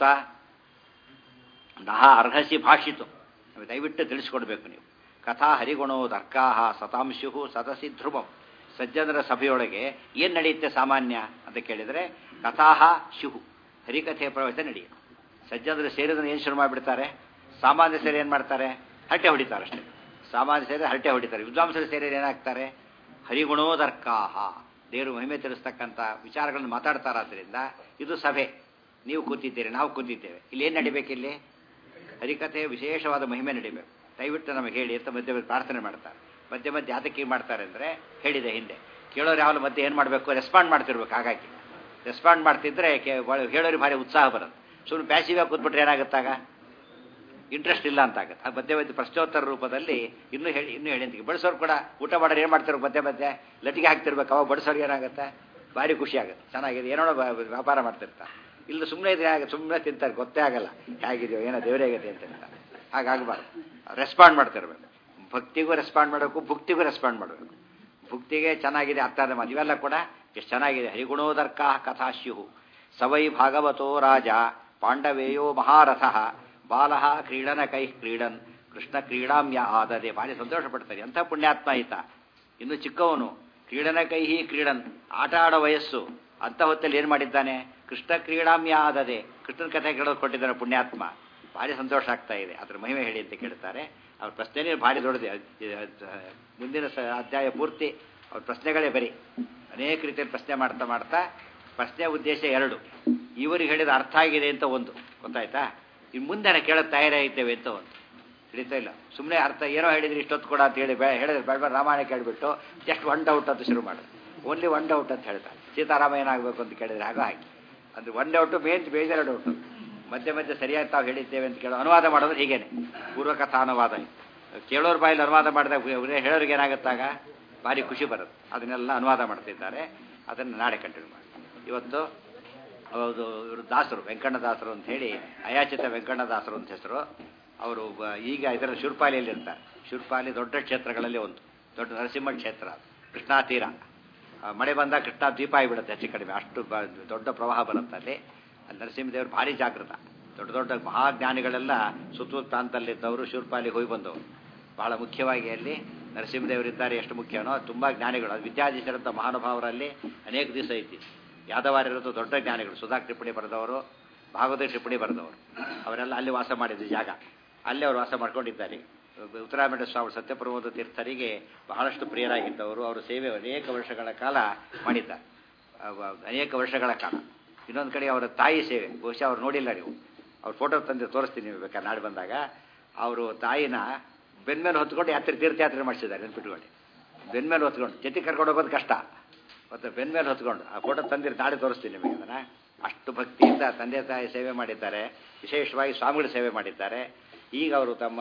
ನಹ ಅರ್ಹಸಿ ಭಾಷಿತು, ನಮಗೆ ದಯವಿಟ್ಟು ತಿಳಿಸ್ಕೊಡ್ಬೇಕು ನೀವು. ಕಥಾ ಹರಿಗುಣೋದರ್ಕಾ ಸತಾಂ ಸ್ಯು ಸದಸಿ ಧ್ರುವಂ. ಸಜ್ಜನರ ಸಭೆಯೊಳಗೆ ಏನು ನಡೆಯುತ್ತೆ ಸಾಮಾನ್ಯ ಅಂತ ಕೇಳಿದರೆ ಕಥಾಹ ಶಿಹು ಹರಿಕಥೆಯ ಪ್ರವಚನ ನಡೆಯುತ್ತೆ. ಸಜ್ಜನರು ಸೇರಿದ್ರೆ ಏನು ಶುರು ಮಾಡಿಬಿಡ್ತಾರೆ, ಸಾಮಾನ್ಯ ಸೇರಿ ಏನು ಮಾಡ್ತಾರೆ, ಹರಟೆ ಹೊಡಿತಾರೆ ಅಷ್ಟೇ. ಸಾಮಾನ್ಯ ಸೇರಿ ಹರಟೆ ಹೊಡಿತಾರೆ. ವಿದ್ವಾಂಸರು ಸೇರಿ ಏನಾಗ್ತಾರೆ, ಹರಿಗುಣೋದರ್ಕಾಹ ದೇವರು ಮಹಿಮೆ ತಿಳಿಸ್ತಕ್ಕಂಥ ವಿಚಾರಗಳನ್ನು ಮಾತಾಡ್ತಾರಾದ್ರಿಂದ ಇದು ಸಭೆ. ನೀವು ಕೂತಿದ್ದೀರಿ, ನಾವು ಕೂತಿದ್ದೇವೆ, ಇಲ್ಲಿ ಏನು ನಡಿಬೇಕು, ಇಲ್ಲಿ ಹರಿಕಥೆಯ ವಿಶೇಷವಾದ ಮಹಿಮೆ ನಡಿಬೇಕು. ದಯವಿಟ್ಟು ನಮಗೆ ಹೇಳಿ ಅಂತ ಮಧ್ಯೆ ಮಧ್ಯೆ ಪ್ರಾರ್ಥನೆ ಮಾಡ್ತಾರೆ. ಮಧ್ಯೆ ಮಧ್ಯೆ ಅದಕ್ಕೆ ಏನು ಮಾಡ್ತಾರೆ ಅಂದರೆ ಹೇಳಿದೆ ಹಿಂದೆ, ಕೇಳೋರು ಯಾವಾಗ ಮಧ್ಯೆ ಏನು ಮಾಡಬೇಕು, ರೆಸ್ಪಾಂಡ್ ಮಾಡ್ತಿರ್ಬೇಕು. ಹಾಗಾಗಿ ರೆಸ್ಪಾಂಡ್ ಮಾಡ್ತಿದ್ರೆ ಹೇಳೋರಿಗೆ ಭಾರಿ ಉತ್ಸಾಹ ಬರುತ್ತೆ. ಸುಮ್ಮನೆ ಪ್ಯಾಸಿವಾಗಿ ಕೂತ್ಬಿಟ್ರೆ ಏನಾಗುತ್ತಾಗ ಇಂಟ್ರೆಸ್ಟ್ ಇಲ್ಲ ಅಂತ ಆಗುತ್ತೆ. ಅದು ಮಧ್ಯೆ ಮಧ್ಯೆ ಪ್ರಶ್ನೋತ್ತರ ರೂಪದಲ್ಲಿ ಇನ್ನೂ ಹೇಳಿ ಇನ್ನೂ ಹೇಳಿ ಅಂತ ಬಡಿಸೋರು ಕೂಡ ಊಟ ಮಾಡೋರು ಏನು ಮಾಡ್ತಿರ್ಬೇಕು, ಮಧ್ಯೆ ಮಧ್ಯೆ ಲಟಿಗೆ ಹಾಕ್ತಿರ್ಬೇಕು. ಅವಾಗ ಬಡಿಸೋರಿಗೆ ಏನಾಗುತ್ತೆ, ಭಾರಿ ಖುಷಿ ಆಗುತ್ತೆ, ಚೆನ್ನಾಗಿದೆ, ಏನೋ ವ್ಯಾಪಾರ ಮಾಡ್ತಿರ್ತಾರೆ. ಇಲ್ಲ ಸುಮ್ಮನೆ ಇದ್ರೆ ಆಗ ಸುಮ್ಮನೆ ತಿಂತಾರೆ, ಗೊತ್ತೇ ಆಗಲ್ಲ ಹೇಗಿದೆಯೋ ಏನೋ ದೇವರೇ ಆಗತ್ತೆ ಅಂತ ಹೇಳ್ತಾರೆ. ಹಾಗಾಗಬಾರ್ದು, ರೆಸ್ಪಾಂಡ್ ಮಾಡ್ತಿರ್ಬೇಕು. ಭಕ್ತಿಗೂ ರೆಸ್ಪಾಂಡ್ ಮಾಡಬೇಕು, ಭುಕ್ತಿಗೂ ರೆಸ್ಪಾಂಡ್ ಮಾಡಬೇಕು. ಭುಕ್ತಿಗೆ ಚೆನ್ನಾಗಿದೆ ಅರ್ಥಾದ ಮಾತು ಇವೆಲ್ಲ ಕೂಡ ಎಷ್ಟು ಚೆನ್ನಾಗಿದೆ. ಹರಿಗುಣೋದರ್ಕ ಕಥಾಶ್ಯು ಸವೈ ಭಾಗವತೋ ರಾಜ ಪಾಂಡವೇಯೋ ಮಹಾರಥ ಬಾಲಃ ಕ್ರೀಡನ ಕೈ ಕ್ರೀಡನ್ ಕೃಷ್ಣ ಕ್ರೀಡಾಮ್ಯ ಆದದೆ. ಭಾರಿ ಸಂತೋಷ ಪಡ್ತಾರೆ. ಎಂಥ ಪುಣ್ಯಾತ್ಮ ಈತ, ಇನ್ನು ಚಿಕ್ಕವನು, ಕ್ರೀಡನ ಕೈಹಿ ಕ್ರೀಡನ್ ಆಟ ಆಡೋ ವಯಸ್ಸು. ಅಂಥ ಹೊತ್ತಲ್ಲಿ ಏನು ಮಾಡಿದ್ದಾನೆ, ಕೃಷ್ಣ ಕ್ರೀಡಾಮ್ಯ ಆದದೆ, ಕೃಷ್ಣನ ಕಥೆ ಕೇಳೋದು ಕೊಟ್ಟಿದ್ದಾನೆ ಪುಣ್ಯಾತ್ಮ. ಭಾರಿ ಸಂತೋಷ ಆಗ್ತಾ ಇದೆ. ಅದ್ರ ಮಹಿಮೆ ಹೇಳಿ ಅಂತ ಕೇಳ್ತಾರೆ. ಅವ್ರ ಪ್ರಶ್ನೆನೇ ಭಾರಿ ದೊಡ್ಡದೆ. ಮುಂದಿನ ಸ ಅಧ್ಯಾಯ ಪೂರ್ತಿ ಅವ್ರ ಪ್ರಶ್ನೆಗಳೇ ಬರೀ ಅನೇಕ ರೀತಿಯಲ್ಲಿ ಪ್ರಶ್ನೆ ಮಾಡ್ತಾ ಮಾಡ್ತಾ ಪ್ರಶ್ನೆ ಉದ್ದೇಶ ಎರಡು, ಇವರಿಗೆ ಹೇಳಿದ ಅರ್ಥ ಆಗಿದೆ ಅಂತ ಒಂದು ಗೊತ್ತಾಯ್ತಾ, ಇನ್ನು ಮುಂದೆ ಕೇಳೋದು ತಯಾರಾಗಿದ್ದೇವೆ ಅಂತ ಒಂದು ಹಿಡಿತಾ ಇಲ್ಲ. ಸುಮ್ಮನೆ ಅರ್ಥ ಏನೋ ಹೇಳಿದ್ರೆ ಇಷ್ಟೊತ್ತು ಕೂಡ ಅಂತ ಹೇಳಿ ಬೇ ಹೇಳಿದ್ರೆ ಬೇಡ ಬೇಡ ರಾಮಾಯಣ ಕೇಳಿಬಿಟ್ಟು ಜಸ್ಟ್ ಒನ್ ಡೌಟ್ ಅಂತ ಶುರು ಮಾಡೋದು. ಓನ್ಲಿ ಒನ್ ಡೌಟ್ ಅಂತ ಹೇಳ್ತಾರೆ. ಸೀತಾರಾಮ ಏನಾಗಬೇಕು ಅಂತ ಕೇಳಿದ್ರೆ ಆಗ ಹಾಗೆ ಅಂದರೆ ಒನ್ ಡೌಟು ಮೇನ್ ಬೇಜಾರ ಡೌಟು. ಮಧ್ಯೆ ಮಧ್ಯೆ ಸರಿಯಾಗಿ ತಾವು ಹೇಳಿದ್ದೇವೆ ಅಂತ ಕೇಳೋ ಅನುವಾದ ಮಾಡೋದು ಹೀಗೇನೆ, ಪೂರ್ವಕಥಾ ಅನುವಾದ. ಕೇಳೋರ ಬಾಯಲ್ಲಿ ಅನುವಾದ ಮಾಡಿದಾಗ ಹೇಳೋರಿಗೆ ಏನಾಗುತ್ತಾಗ ಭಾರಿ ಖುಷಿ ಬರುತ್ತೆ. ಅದನ್ನೆಲ್ಲ ಅನುವಾದ ಮಾಡ್ತಿದ್ದಾರೆ. ಅದನ್ನು ನಾಳೆ ಕಂಟಿನ್ಯೂ ಮಾಡಿ. ಇವತ್ತು ಹೌದು, ಇವರು ದಾಸರು ವೆಂಕಣ್ಣದಾಸರು ಅಂತ ಹೇಳಿ, ಅಯಾಚಿತ ವೆಂಕಣ್ಣದಾಸರು ಅಂತ ಹೆಸರು. ಅವರು ಈಗ ಇದರ ಶೂರ್ಪಾಲಿಯಲ್ಲಿ ಇರ್ತಾರೆ. ಶೂರ್ಪಾಲಿ ದೊಡ್ಡ ಕ್ಷೇತ್ರಗಳಲ್ಲಿ ಒಂದು ದೊಡ್ಡ ನರಸಿಂಹ ಕ್ಷೇತ್ರ, ಕೃಷ್ಣಾ ತೀರ. ಮಳೆ ಬಂದಾಗ ಕೃಷ್ಣಾ ದ್ವೀಪ ಆಗಿಬಿಡುತ್ತೆ ಹೆಚ್ಚು ಕಡಿಮೆ, ಅಷ್ಟು ದೊಡ್ಡ ಪ್ರವಾಹ ಬರುತ್ತೆ ಅಲ್ಲಿ. ಅಲ್ಲಿ ನರಸಿಂಹದೇವರು ಭಾರಿ ಜಾಗೃತ. ದೊಡ್ಡ ದೊಡ್ಡ ಮಹಾಜ್ಞಾನಿಗಳೆಲ್ಲ ಸುತ್ತಮುತ್ತ ಪ್ರಾಂತದಲ್ಲಿದ್ದವರು ಶೂರ್ಪಾಲಿಗೆ ಹೋಗಿ ಬಂದವರು. ಭಾಳ ಮುಖ್ಯವಾಗಿ ಅಲ್ಲಿ ನರಸಿಂಹದೇವರಿದ್ದಾರೆ. ಎಷ್ಟು ಮುಖ್ಯನೋ ತುಂಬ ಜ್ಞಾನಿಗಳು. ಅದು ವಿದ್ಯಾಧೀಶರಂಥ ಮಹಾನುಭಾವರಲ್ಲಿ ಅನೇಕ ದಿವಸ ಐತಿ. ಯಾದವಾರ್ಯರದ್ದು ದೊಡ್ಡ ಜ್ಞಾನಿಗಳು, ಸುಧಾ ಟಿಪ್ಪಣಿ ಬರೆದವರು, ಭಾಗವತ ಟಿಪ್ಪಣಿ ಬರೆದವರು, ಅವರೆಲ್ಲ ಅಲ್ಲಿ ವಾಸ ಮಾಡಿದ ಜಾಗ. ಅಲ್ಲೇ ಅವರು ವಾಸ ಮಾಡ್ಕೊಂಡಿದ್ದಾರೆ. ಉತ್ತರಾಮಠ ಸ್ವಾಮಿ ಸತ್ಯಪ್ರಮೋದ ತೀರ್ಥರಿಗೆ ಬಹಳಷ್ಟು ಪ್ರಿಯರಾಗಿದ್ದವರು. ಅವರು ಸೇವೆ ಅನೇಕ ವರ್ಷಗಳ ಕಾಲ ಮಾಡಿದ್ದಾರೆ, ಅನೇಕ ವರ್ಷಗಳ ಕಾಲ. ಇನ್ನೊಂದು ಕಡೆ ಅವರ ತಾಯಿ ಸೇವೆ, ಬಹುಶಃ ಅವ್ರು ನೋಡಿಲ್ಲ ನೀವು, ಅವ್ರ ಫೋಟೋ ತಂದು ತೋರಿಸ್ತೀನಿ ನೀವು ಬೇಕಾದ್ರೆ ನಾಳೆ ಬಂದಾಗ. ಅವರು ತಾಯಿನ ಬೆನ್ಮೇಲೆ ಹೊತ್ಕೊಂಡು ಯಾತ್ರೆ ತೀರ್ಥಯಾತ್ರೆ ಮಾಡಿಸಿದ್ದಾರೆ. ನೆನ್ಪಿಟ್ಕೊಳ್ಳಿ, ಬೆನ್ಮೇಲೆ ಹೊತ್ಕೊಂಡು, ಜೊತೆ ಕರ್ಕೊಂಡು ಹೋಗೋದು ಕಷ್ಟ, ಮತ್ತು ಬೆನ್ಮೇಲೆ ಹೊತ್ಕೊಂಡು ಆ ಫೋಟೋ ತಂದಿರು ನಾಳೆ ತೋರಿಸ್ತೀನಿ ನಿಮಗೆ ಅದನ್ನು. ಅಷ್ಟು ಭಕ್ತಿಯಿಂದ ತಂದೆ ತಾಯಿ ಸೇವೆ ಮಾಡಿದ್ದಾರೆ. ವಿಶೇಷವಾಗಿ ಸ್ವಾಮಿಗಳ ಸೇವೆ ಮಾಡಿದ್ದಾರೆ. ಈಗ ಅವರು ತಮ್ಮ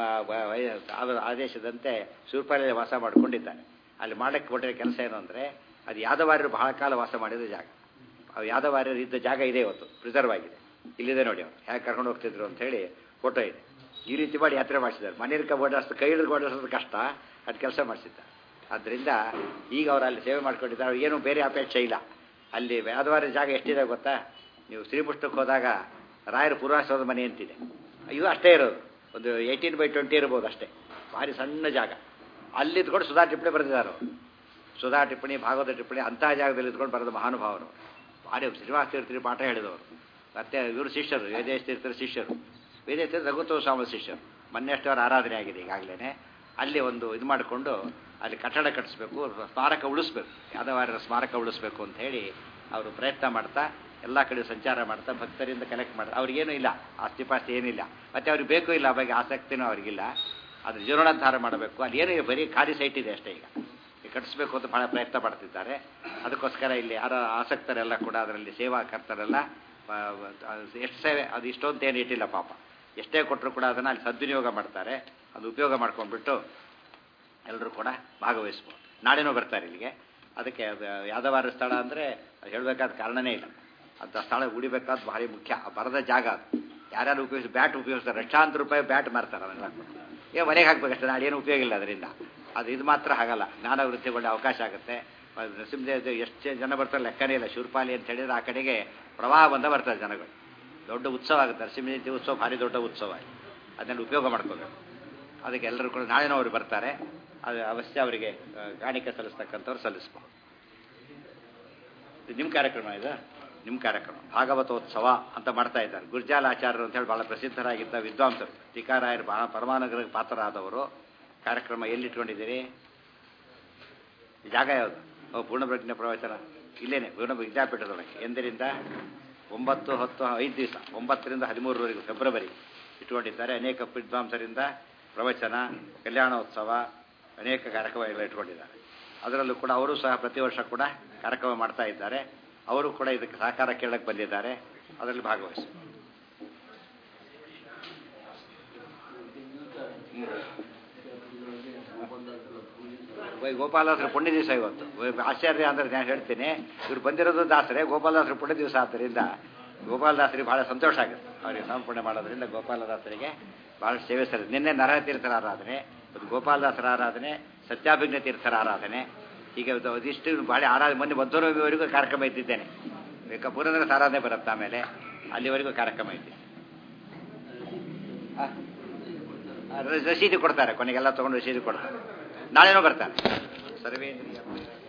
ಆದೇಶದಂತೆ ಶೂರ್ಪಾಲಿಯಲ್ಲಿ ವಾಸ ಮಾಡಿಕೊಂಡಿದ್ದಾರೆ. ಅಲ್ಲಿ ಮಾಡಕ್ಕೆ ಕೊಟ್ಟಿರೋ ಕೆಲಸ ಏನು ಅಂದರೆ, ಅದು ಯಾದವಾರ್ಯರು ಬಹಳ ಕಾಲ ವಾಸ ಮಾಡಿದ ಜಾಗ. ಅವು ಯಾದವಾರ್ಯರು ಇದ್ದ ಜಾಗ ಇದೆ, ಇವತ್ತು ಪ್ರಿಸರ್ವ್ ಆಗಿದೆ. ಇಲ್ಲಿದೆ ನೋಡಿ, ಅವರು ಹೇಗೆ ಕರ್ಕೊಂಡು ಹೋಗ್ತಿದ್ರು ಅಂತ ಹೇಳಿ ಫೋಟೋ ಇದೆ. ಈ ರೀತಿ ಮಾಡಿ ಯಾತ್ರೆ ಮಾಡಿಸಿದ್ದಾರೆ. ಮನೆಯಲ್ಲಿ ಓಡಾಡಿಸ್ತು, ಕೈ ಹಿಡಿದು ಓಡಾಡಿಸೋದು ಕಷ್ಟ, ಅದು ಕೆಲಸ ಮಾಡಿಸಿದ್ದಾರೆ. ಆದ್ದರಿಂದ ಈಗ ಅವರು ಅಲ್ಲಿ ಸೇವೆ ಮಾಡ್ಕೊಂಡಿದ್ದಾರೆ. ಅವ್ರು ಏನೂ ಬೇರೆ ಅಪೇಕ್ಷೆ ಇಲ್ಲ. ಅಲ್ಲಿ ಯಾದವಾರ್ಯ ಜಾಗ ಎಷ್ಟಿದೆ ಗೊತ್ತಾ, ನೀವು ಶ್ರೀಮುಷ್ಟಕ್ಕೆ ಹೋದಾಗ ರಾಯರ ಪೂರ್ವಾಶ್ರಮದ ಮನೆ ಅಂತಿದೆ, ಇದು ಅಷ್ಟೇ ಇರೋದು. ಒಂದು ಏಯ್ಟೀನ್ ಬೈ ಟ್ವೆಂಟಿ ಇರ್ಬೋದು ಅಷ್ಟೇ, ಭಾರಿ ಸಣ್ಣ ಜಾಗ. ಅಲ್ಲಿ ಇದ್ಕೊಂಡು ಸುಧಾ ಟಿಪ್ಪಣಿ ಬರೆದಿದ್ದಾರೆ ಅವರು. ಸುಧಾ ಟಿಪ್ಪಣಿ, ಭಾಗವತ ಟಿಪ್ಪಣಿ ಅಂತಹ ಜಾಗದಲ್ಲಿ ಇದ್ಕೊಂಡು ಬರೆದ ಮಹಾನುಭಾವರು. ಭಾರಿ ಶ್ರೀನಿವಾಸ ತೀರ್ಥರು ಪಾಠ ಹೇಳಿದವರು. ಮತ್ತು ಇವರು ಶಿಷ್ಯರು, ವೇದೇಶ ತೀರ್ಥರ ಶಿಷ್ಯರು. ವೇದೇಶ ತೀರ್ಥ ರಘುತ್ವ ಸ್ವಾಮಿ ಶಿಷ್ಯರು. ಮೊನ್ನೆಷ್ಟು ಅವರ ಆರಾಧನೆ ಆಗಿದೆ ಈಗಾಗಲೇ. ಅಲ್ಲಿ ಒಂದು ಇದು ಮಾಡಿಕೊಂಡು ಅಲ್ಲಿ ಕಟ್ಟಡ ಕಟ್ಟಿಸ್ಬೇಕು, ಸ್ಮಾರಕ ಉಳಿಸ್ಬೇಕು, ಯಾದವಾರ್ಯರ ಸ್ಮಾರಕ ಉಳಿಸ್ಬೇಕು ಅಂತ ಹೇಳಿ ಅವರು ಪ್ರಯತ್ನ ಮಾಡ್ತಾ ಎಲ್ಲ ಕಡೆ ಸಂಚಾರ ಮಾಡ್ತಾ ಭಕ್ತರಿಂದ ಕಲೆಕ್ಟ್ ಮಾಡ್ತಾರೆ. ಅವ್ರಿಗೇನೂ ಇಲ್ಲ, ಆಸ್ತಿ ಪಾಸ್ತಿ ಏನಿಲ್ಲ, ಮತ್ತು ಅವ್ರಿಗೆ ಬೇಕು ಇಲ್ಲ, ಆ ಬಗ್ಗೆ ಆಸಕ್ತಿನೂ ಅವ್ರಿಗಿಲ್ಲ. ಅದ್ರ ಜೀರ್ಣೋದ್ಧಾರ ಮಾಡಬೇಕು. ಅಲ್ಲಿ ಏನು ಬರೀ ಖಾಲಿ ಸೈಟ್ ಇದೆ ಅಷ್ಟೇ. ಈಗ ಕಟ್ಟಿಸ್ಬೇಕು ಅಂತ ಭಾಳ ಪ್ರಯತ್ನ ಪಡ್ತಿದ್ದಾರೆ. ಅದಕ್ಕೋಸ್ಕರ ಇಲ್ಲಿ ಯಾರ ಆಸಕ್ತರೆಲ್ಲ ಕೂಡ ಅದರಲ್ಲಿ ಸೇವಾಕರ್ತರೆಲ್ಲ ಎಷ್ಟು ಸೇವೆ, ಅದು ಇಷ್ಟೊಂದು ಏನು ಇಟ್ಟಿಲ್ಲ ಪಾಪ. ಎಷ್ಟೇ ಕೊಟ್ಟರು ಕೂಡ ಅದನ್ನು ಅಲ್ಲಿ ಸದ್ವಿನಿಯೋಗ ಮಾಡ್ತಾರೆ. ಅದು ಉಪಯೋಗ ಮಾಡ್ಕೊಂಡ್ಬಿಟ್ಟು ಎಲ್ಲರೂ ಕೂಡ ಭಾಗವಹಿಸ್ಬೋದು. ನಾಳೆನೂ ಬರ್ತಾರೆ ಇಲ್ಲಿಗೆ. ಅದಕ್ಕೆ ಯಾದವಾರ ಸ್ಥಳ ಅಂದರೆ ಹೇಳಬೇಕಾದ ಕಾರಣನೇ ಇಲ್ಲ. ಅಂಥ ಸ್ಥಳ ಉಳಿಬೇಕಾದ ಭಾರಿ ಮುಖ್ಯ. ಬರದ ಜಾಗ ಅದು. ಯಾರ್ಯಾರು ಉಪಯೋಗಿಸಿ ಬ್ಯಾಟ್ ಉಪಯೋಗಿಸ್ತಾರೆ, ಲಕ್ಷಾಂತರ ರೂಪಾಯಿ ಬ್ಯಾಟ್ ಮಾರ್ತಾರೆ. ಅದನ್ನೆಲ್ಲ ಏ ಮನೆಗೆ ಹಾಕ್ಬೇಕಷ್ಟೇ, ನಾಳೆ ಏನು ಉಪಯೋಗ ಇಲ್ಲ ಅದರಿಂದ. ಅದು ಇದು ಮಾತ್ರ ಹಾಗಲ್ಲ, ಜ್ಞಾನ ವೃತ್ತಿಗೊಳ್ಳೆ ಅವಕಾಶ ಆಗುತ್ತೆ. ನರಸಿಂಹದೇವ ಎಷ್ಟು ಜನ ಬರ್ತಾರೆ ಲೆಕ್ಕನೇ ಇಲ್ಲ. ಶೂರ್ಪಾಲಿ ಅಂತ ಹೇಳಿದ್ರೆ ಆ ಕಡೆಗೆ ಪ್ರವಾಹ ಬಂದ ಬರ್ತಾರೆ ಜನಗಳು. ದೊಡ್ಡ ಉತ್ಸವ ಆಗುತ್ತೆ. ನರಸಿಂಹದೇವ ಉತ್ಸವ ಭಾರಿ ದೊಡ್ಡ ಉತ್ಸವ. ಅದನ್ನೆಲ್ಲ ಉಪಯೋಗ ಮಾಡ್ಕೋಬೇಕು. ಅದಕ್ಕೆ ಎಲ್ಲರೂ ಕೂಡ ನಾಳೆನೂ ಅವರು ಬರ್ತಾರೆ. ಅದು ಅವಶ್ಯ ಅವರಿಗೆ ಕಾಣಿಕೆ ಸಲ್ಲಿಸ್ತಕ್ಕಂಥವ್ರು ಸಲ್ಲಿಸ್ಬೋದು. ನಿಮ್ಮ ಕಾರ್ಯಕ್ರಮ ಇದು ನಿಮ್ಮ ಕಾರ್ಯಕ್ರಮ ಭಾಗವತೋತ್ಸವ ಅಂತ ಮಾಡ್ತಾ ಇದ್ದಾರೆ. ಗುರ್ಜಾಲ್ ಆಚಾರ್ಯರು ಅಂತ ಹೇಳಿ ಭಾಳ ಪ್ರಸಿದ್ಧರಾಗಿದ್ದ ವಿದ್ವಾಂಸರು, ಟೀಕಾರಾಯರು ಬಹಳ ಪರಮಾನುಗ್ರಹಕ್ಕೆ ಪಾತ್ರರಾದವರು. ಕಾರ್ಯಕ್ರಮ ಎಲ್ಲಿಟ್ಕೊಂಡಿದ್ದೀರಿ? ಜಾಗ ಯಾವುದು? ಓ ಪೂರ್ಣಪ್ರಜ್ಞೆ ಪ್ರವಚನ ಇಲ್ಲೇನೆ ಪೂರ್ಣ ವಿದ್ಯಾಪೀಠದೊಳಗೆ ಎಂದರಿಂದ ಒಂಬತ್ತು ಹತ್ತು ಐದು ದಿವಸ ಒಂಬತ್ತರಿಂದ ಹದಿಮೂರರವರೆಗೂ ಫೆಬ್ರವರಿ ಇಟ್ಕೊಂಡಿದ್ದಾರೆ. ಅನೇಕ ವಿದ್ವಾಂಸರಿಂದ ಪ್ರವಚನ, ಕಲ್ಯಾಣೋತ್ಸವ, ಅನೇಕ ಕಾರ್ಯಕ್ರಮಗಳು ಇಟ್ಕೊಂಡಿದ್ದಾರೆ. ಅದರಲ್ಲೂ ಕೂಡ ಅವರು ಸಹ ಪ್ರತಿ ವರ್ಷ ಕೂಡ ಕಾರ್ಯಕ್ರಮ ಮಾಡ್ತಾ ಇದ್ದಾರೆ. ಅವರು ಕೂಡ ಇದಕ್ಕೆ ಸಹಕಾರ ಕೇಳಕ್ಕೆ ಬಂದಿದ್ದಾರೆ. ಅದರಲ್ಲಿ ಭಾಗವಹಿಸಿ. ಗೋಪಾಲದಾಸರ ಪುಣ್ಯ ದಿವಸ ಇವತ್ತು. ಆಶ್ಚರ್ಯ ಅಂದರೆ ನಾನು ಹೇಳ್ತೀನಿ, ಇವ್ರು ಬಂದಿರೋದು ದಾಸರೇ, ಗೋಪಾಲದಾಸರ ಪುಣ್ಯ ದಿವಸ ಆದ್ದರಿಂದ ಗೋಪಾಲದಾಸರಿಗೆ ಬಹಳ ಸಂತೋಷ ಆಗುತ್ತೆ. ಅವರಿಗೆ ಸಮರ್ಪಣೆ ಮಾಡೋದ್ರಿಂದ ಗೋಪಾಲದಾಸರಿಗೆ ಬಹಳ ಸೇವೆ ಸರಿ. ನಿನ್ನೆ ನರತೀರ್ಥರ ಆರಾಧನೆ, ಅದು ಗೋಪಾಲದಾಸರ ಆರಾಧನೆ, ಸತ್ಯಾಭಿಜ್ಞ ತೀರ್ಥರ ಆರಾಧನೆ, ಹೀಗೆ ಅದಿಷ್ಟು ಭಾಳ ಆರಾಧನೆ. ಮೊನ್ನೆ ಮದ್ದೂರವರೆಗೂ ಕಾರ್ಯಕ್ರಮ ಇದ್ದಿದ್ದೇನೆ. ಬೇಕಾ ಪುರಂದರ ಆರಾಧನೆ ಬರುತ್ತೆ, ಆಮೇಲೆ ಅಲ್ಲಿವರೆಗೂ ಕಾರ್ಯಕ್ರಮ ಇದ್ದೆ. ರಸೀದಿ ಕೊಡ್ತಾರೆ, ಕೊನೆಗೆಲ್ಲ ತೊಗೊಂಡು ರಸೀದಿ ಕೊಡ್ತಾರೆ. ನಾಳೆನೂ ಬರ್ತಾರೆ. ಸರ್ವೇಂದ್ರಿಯ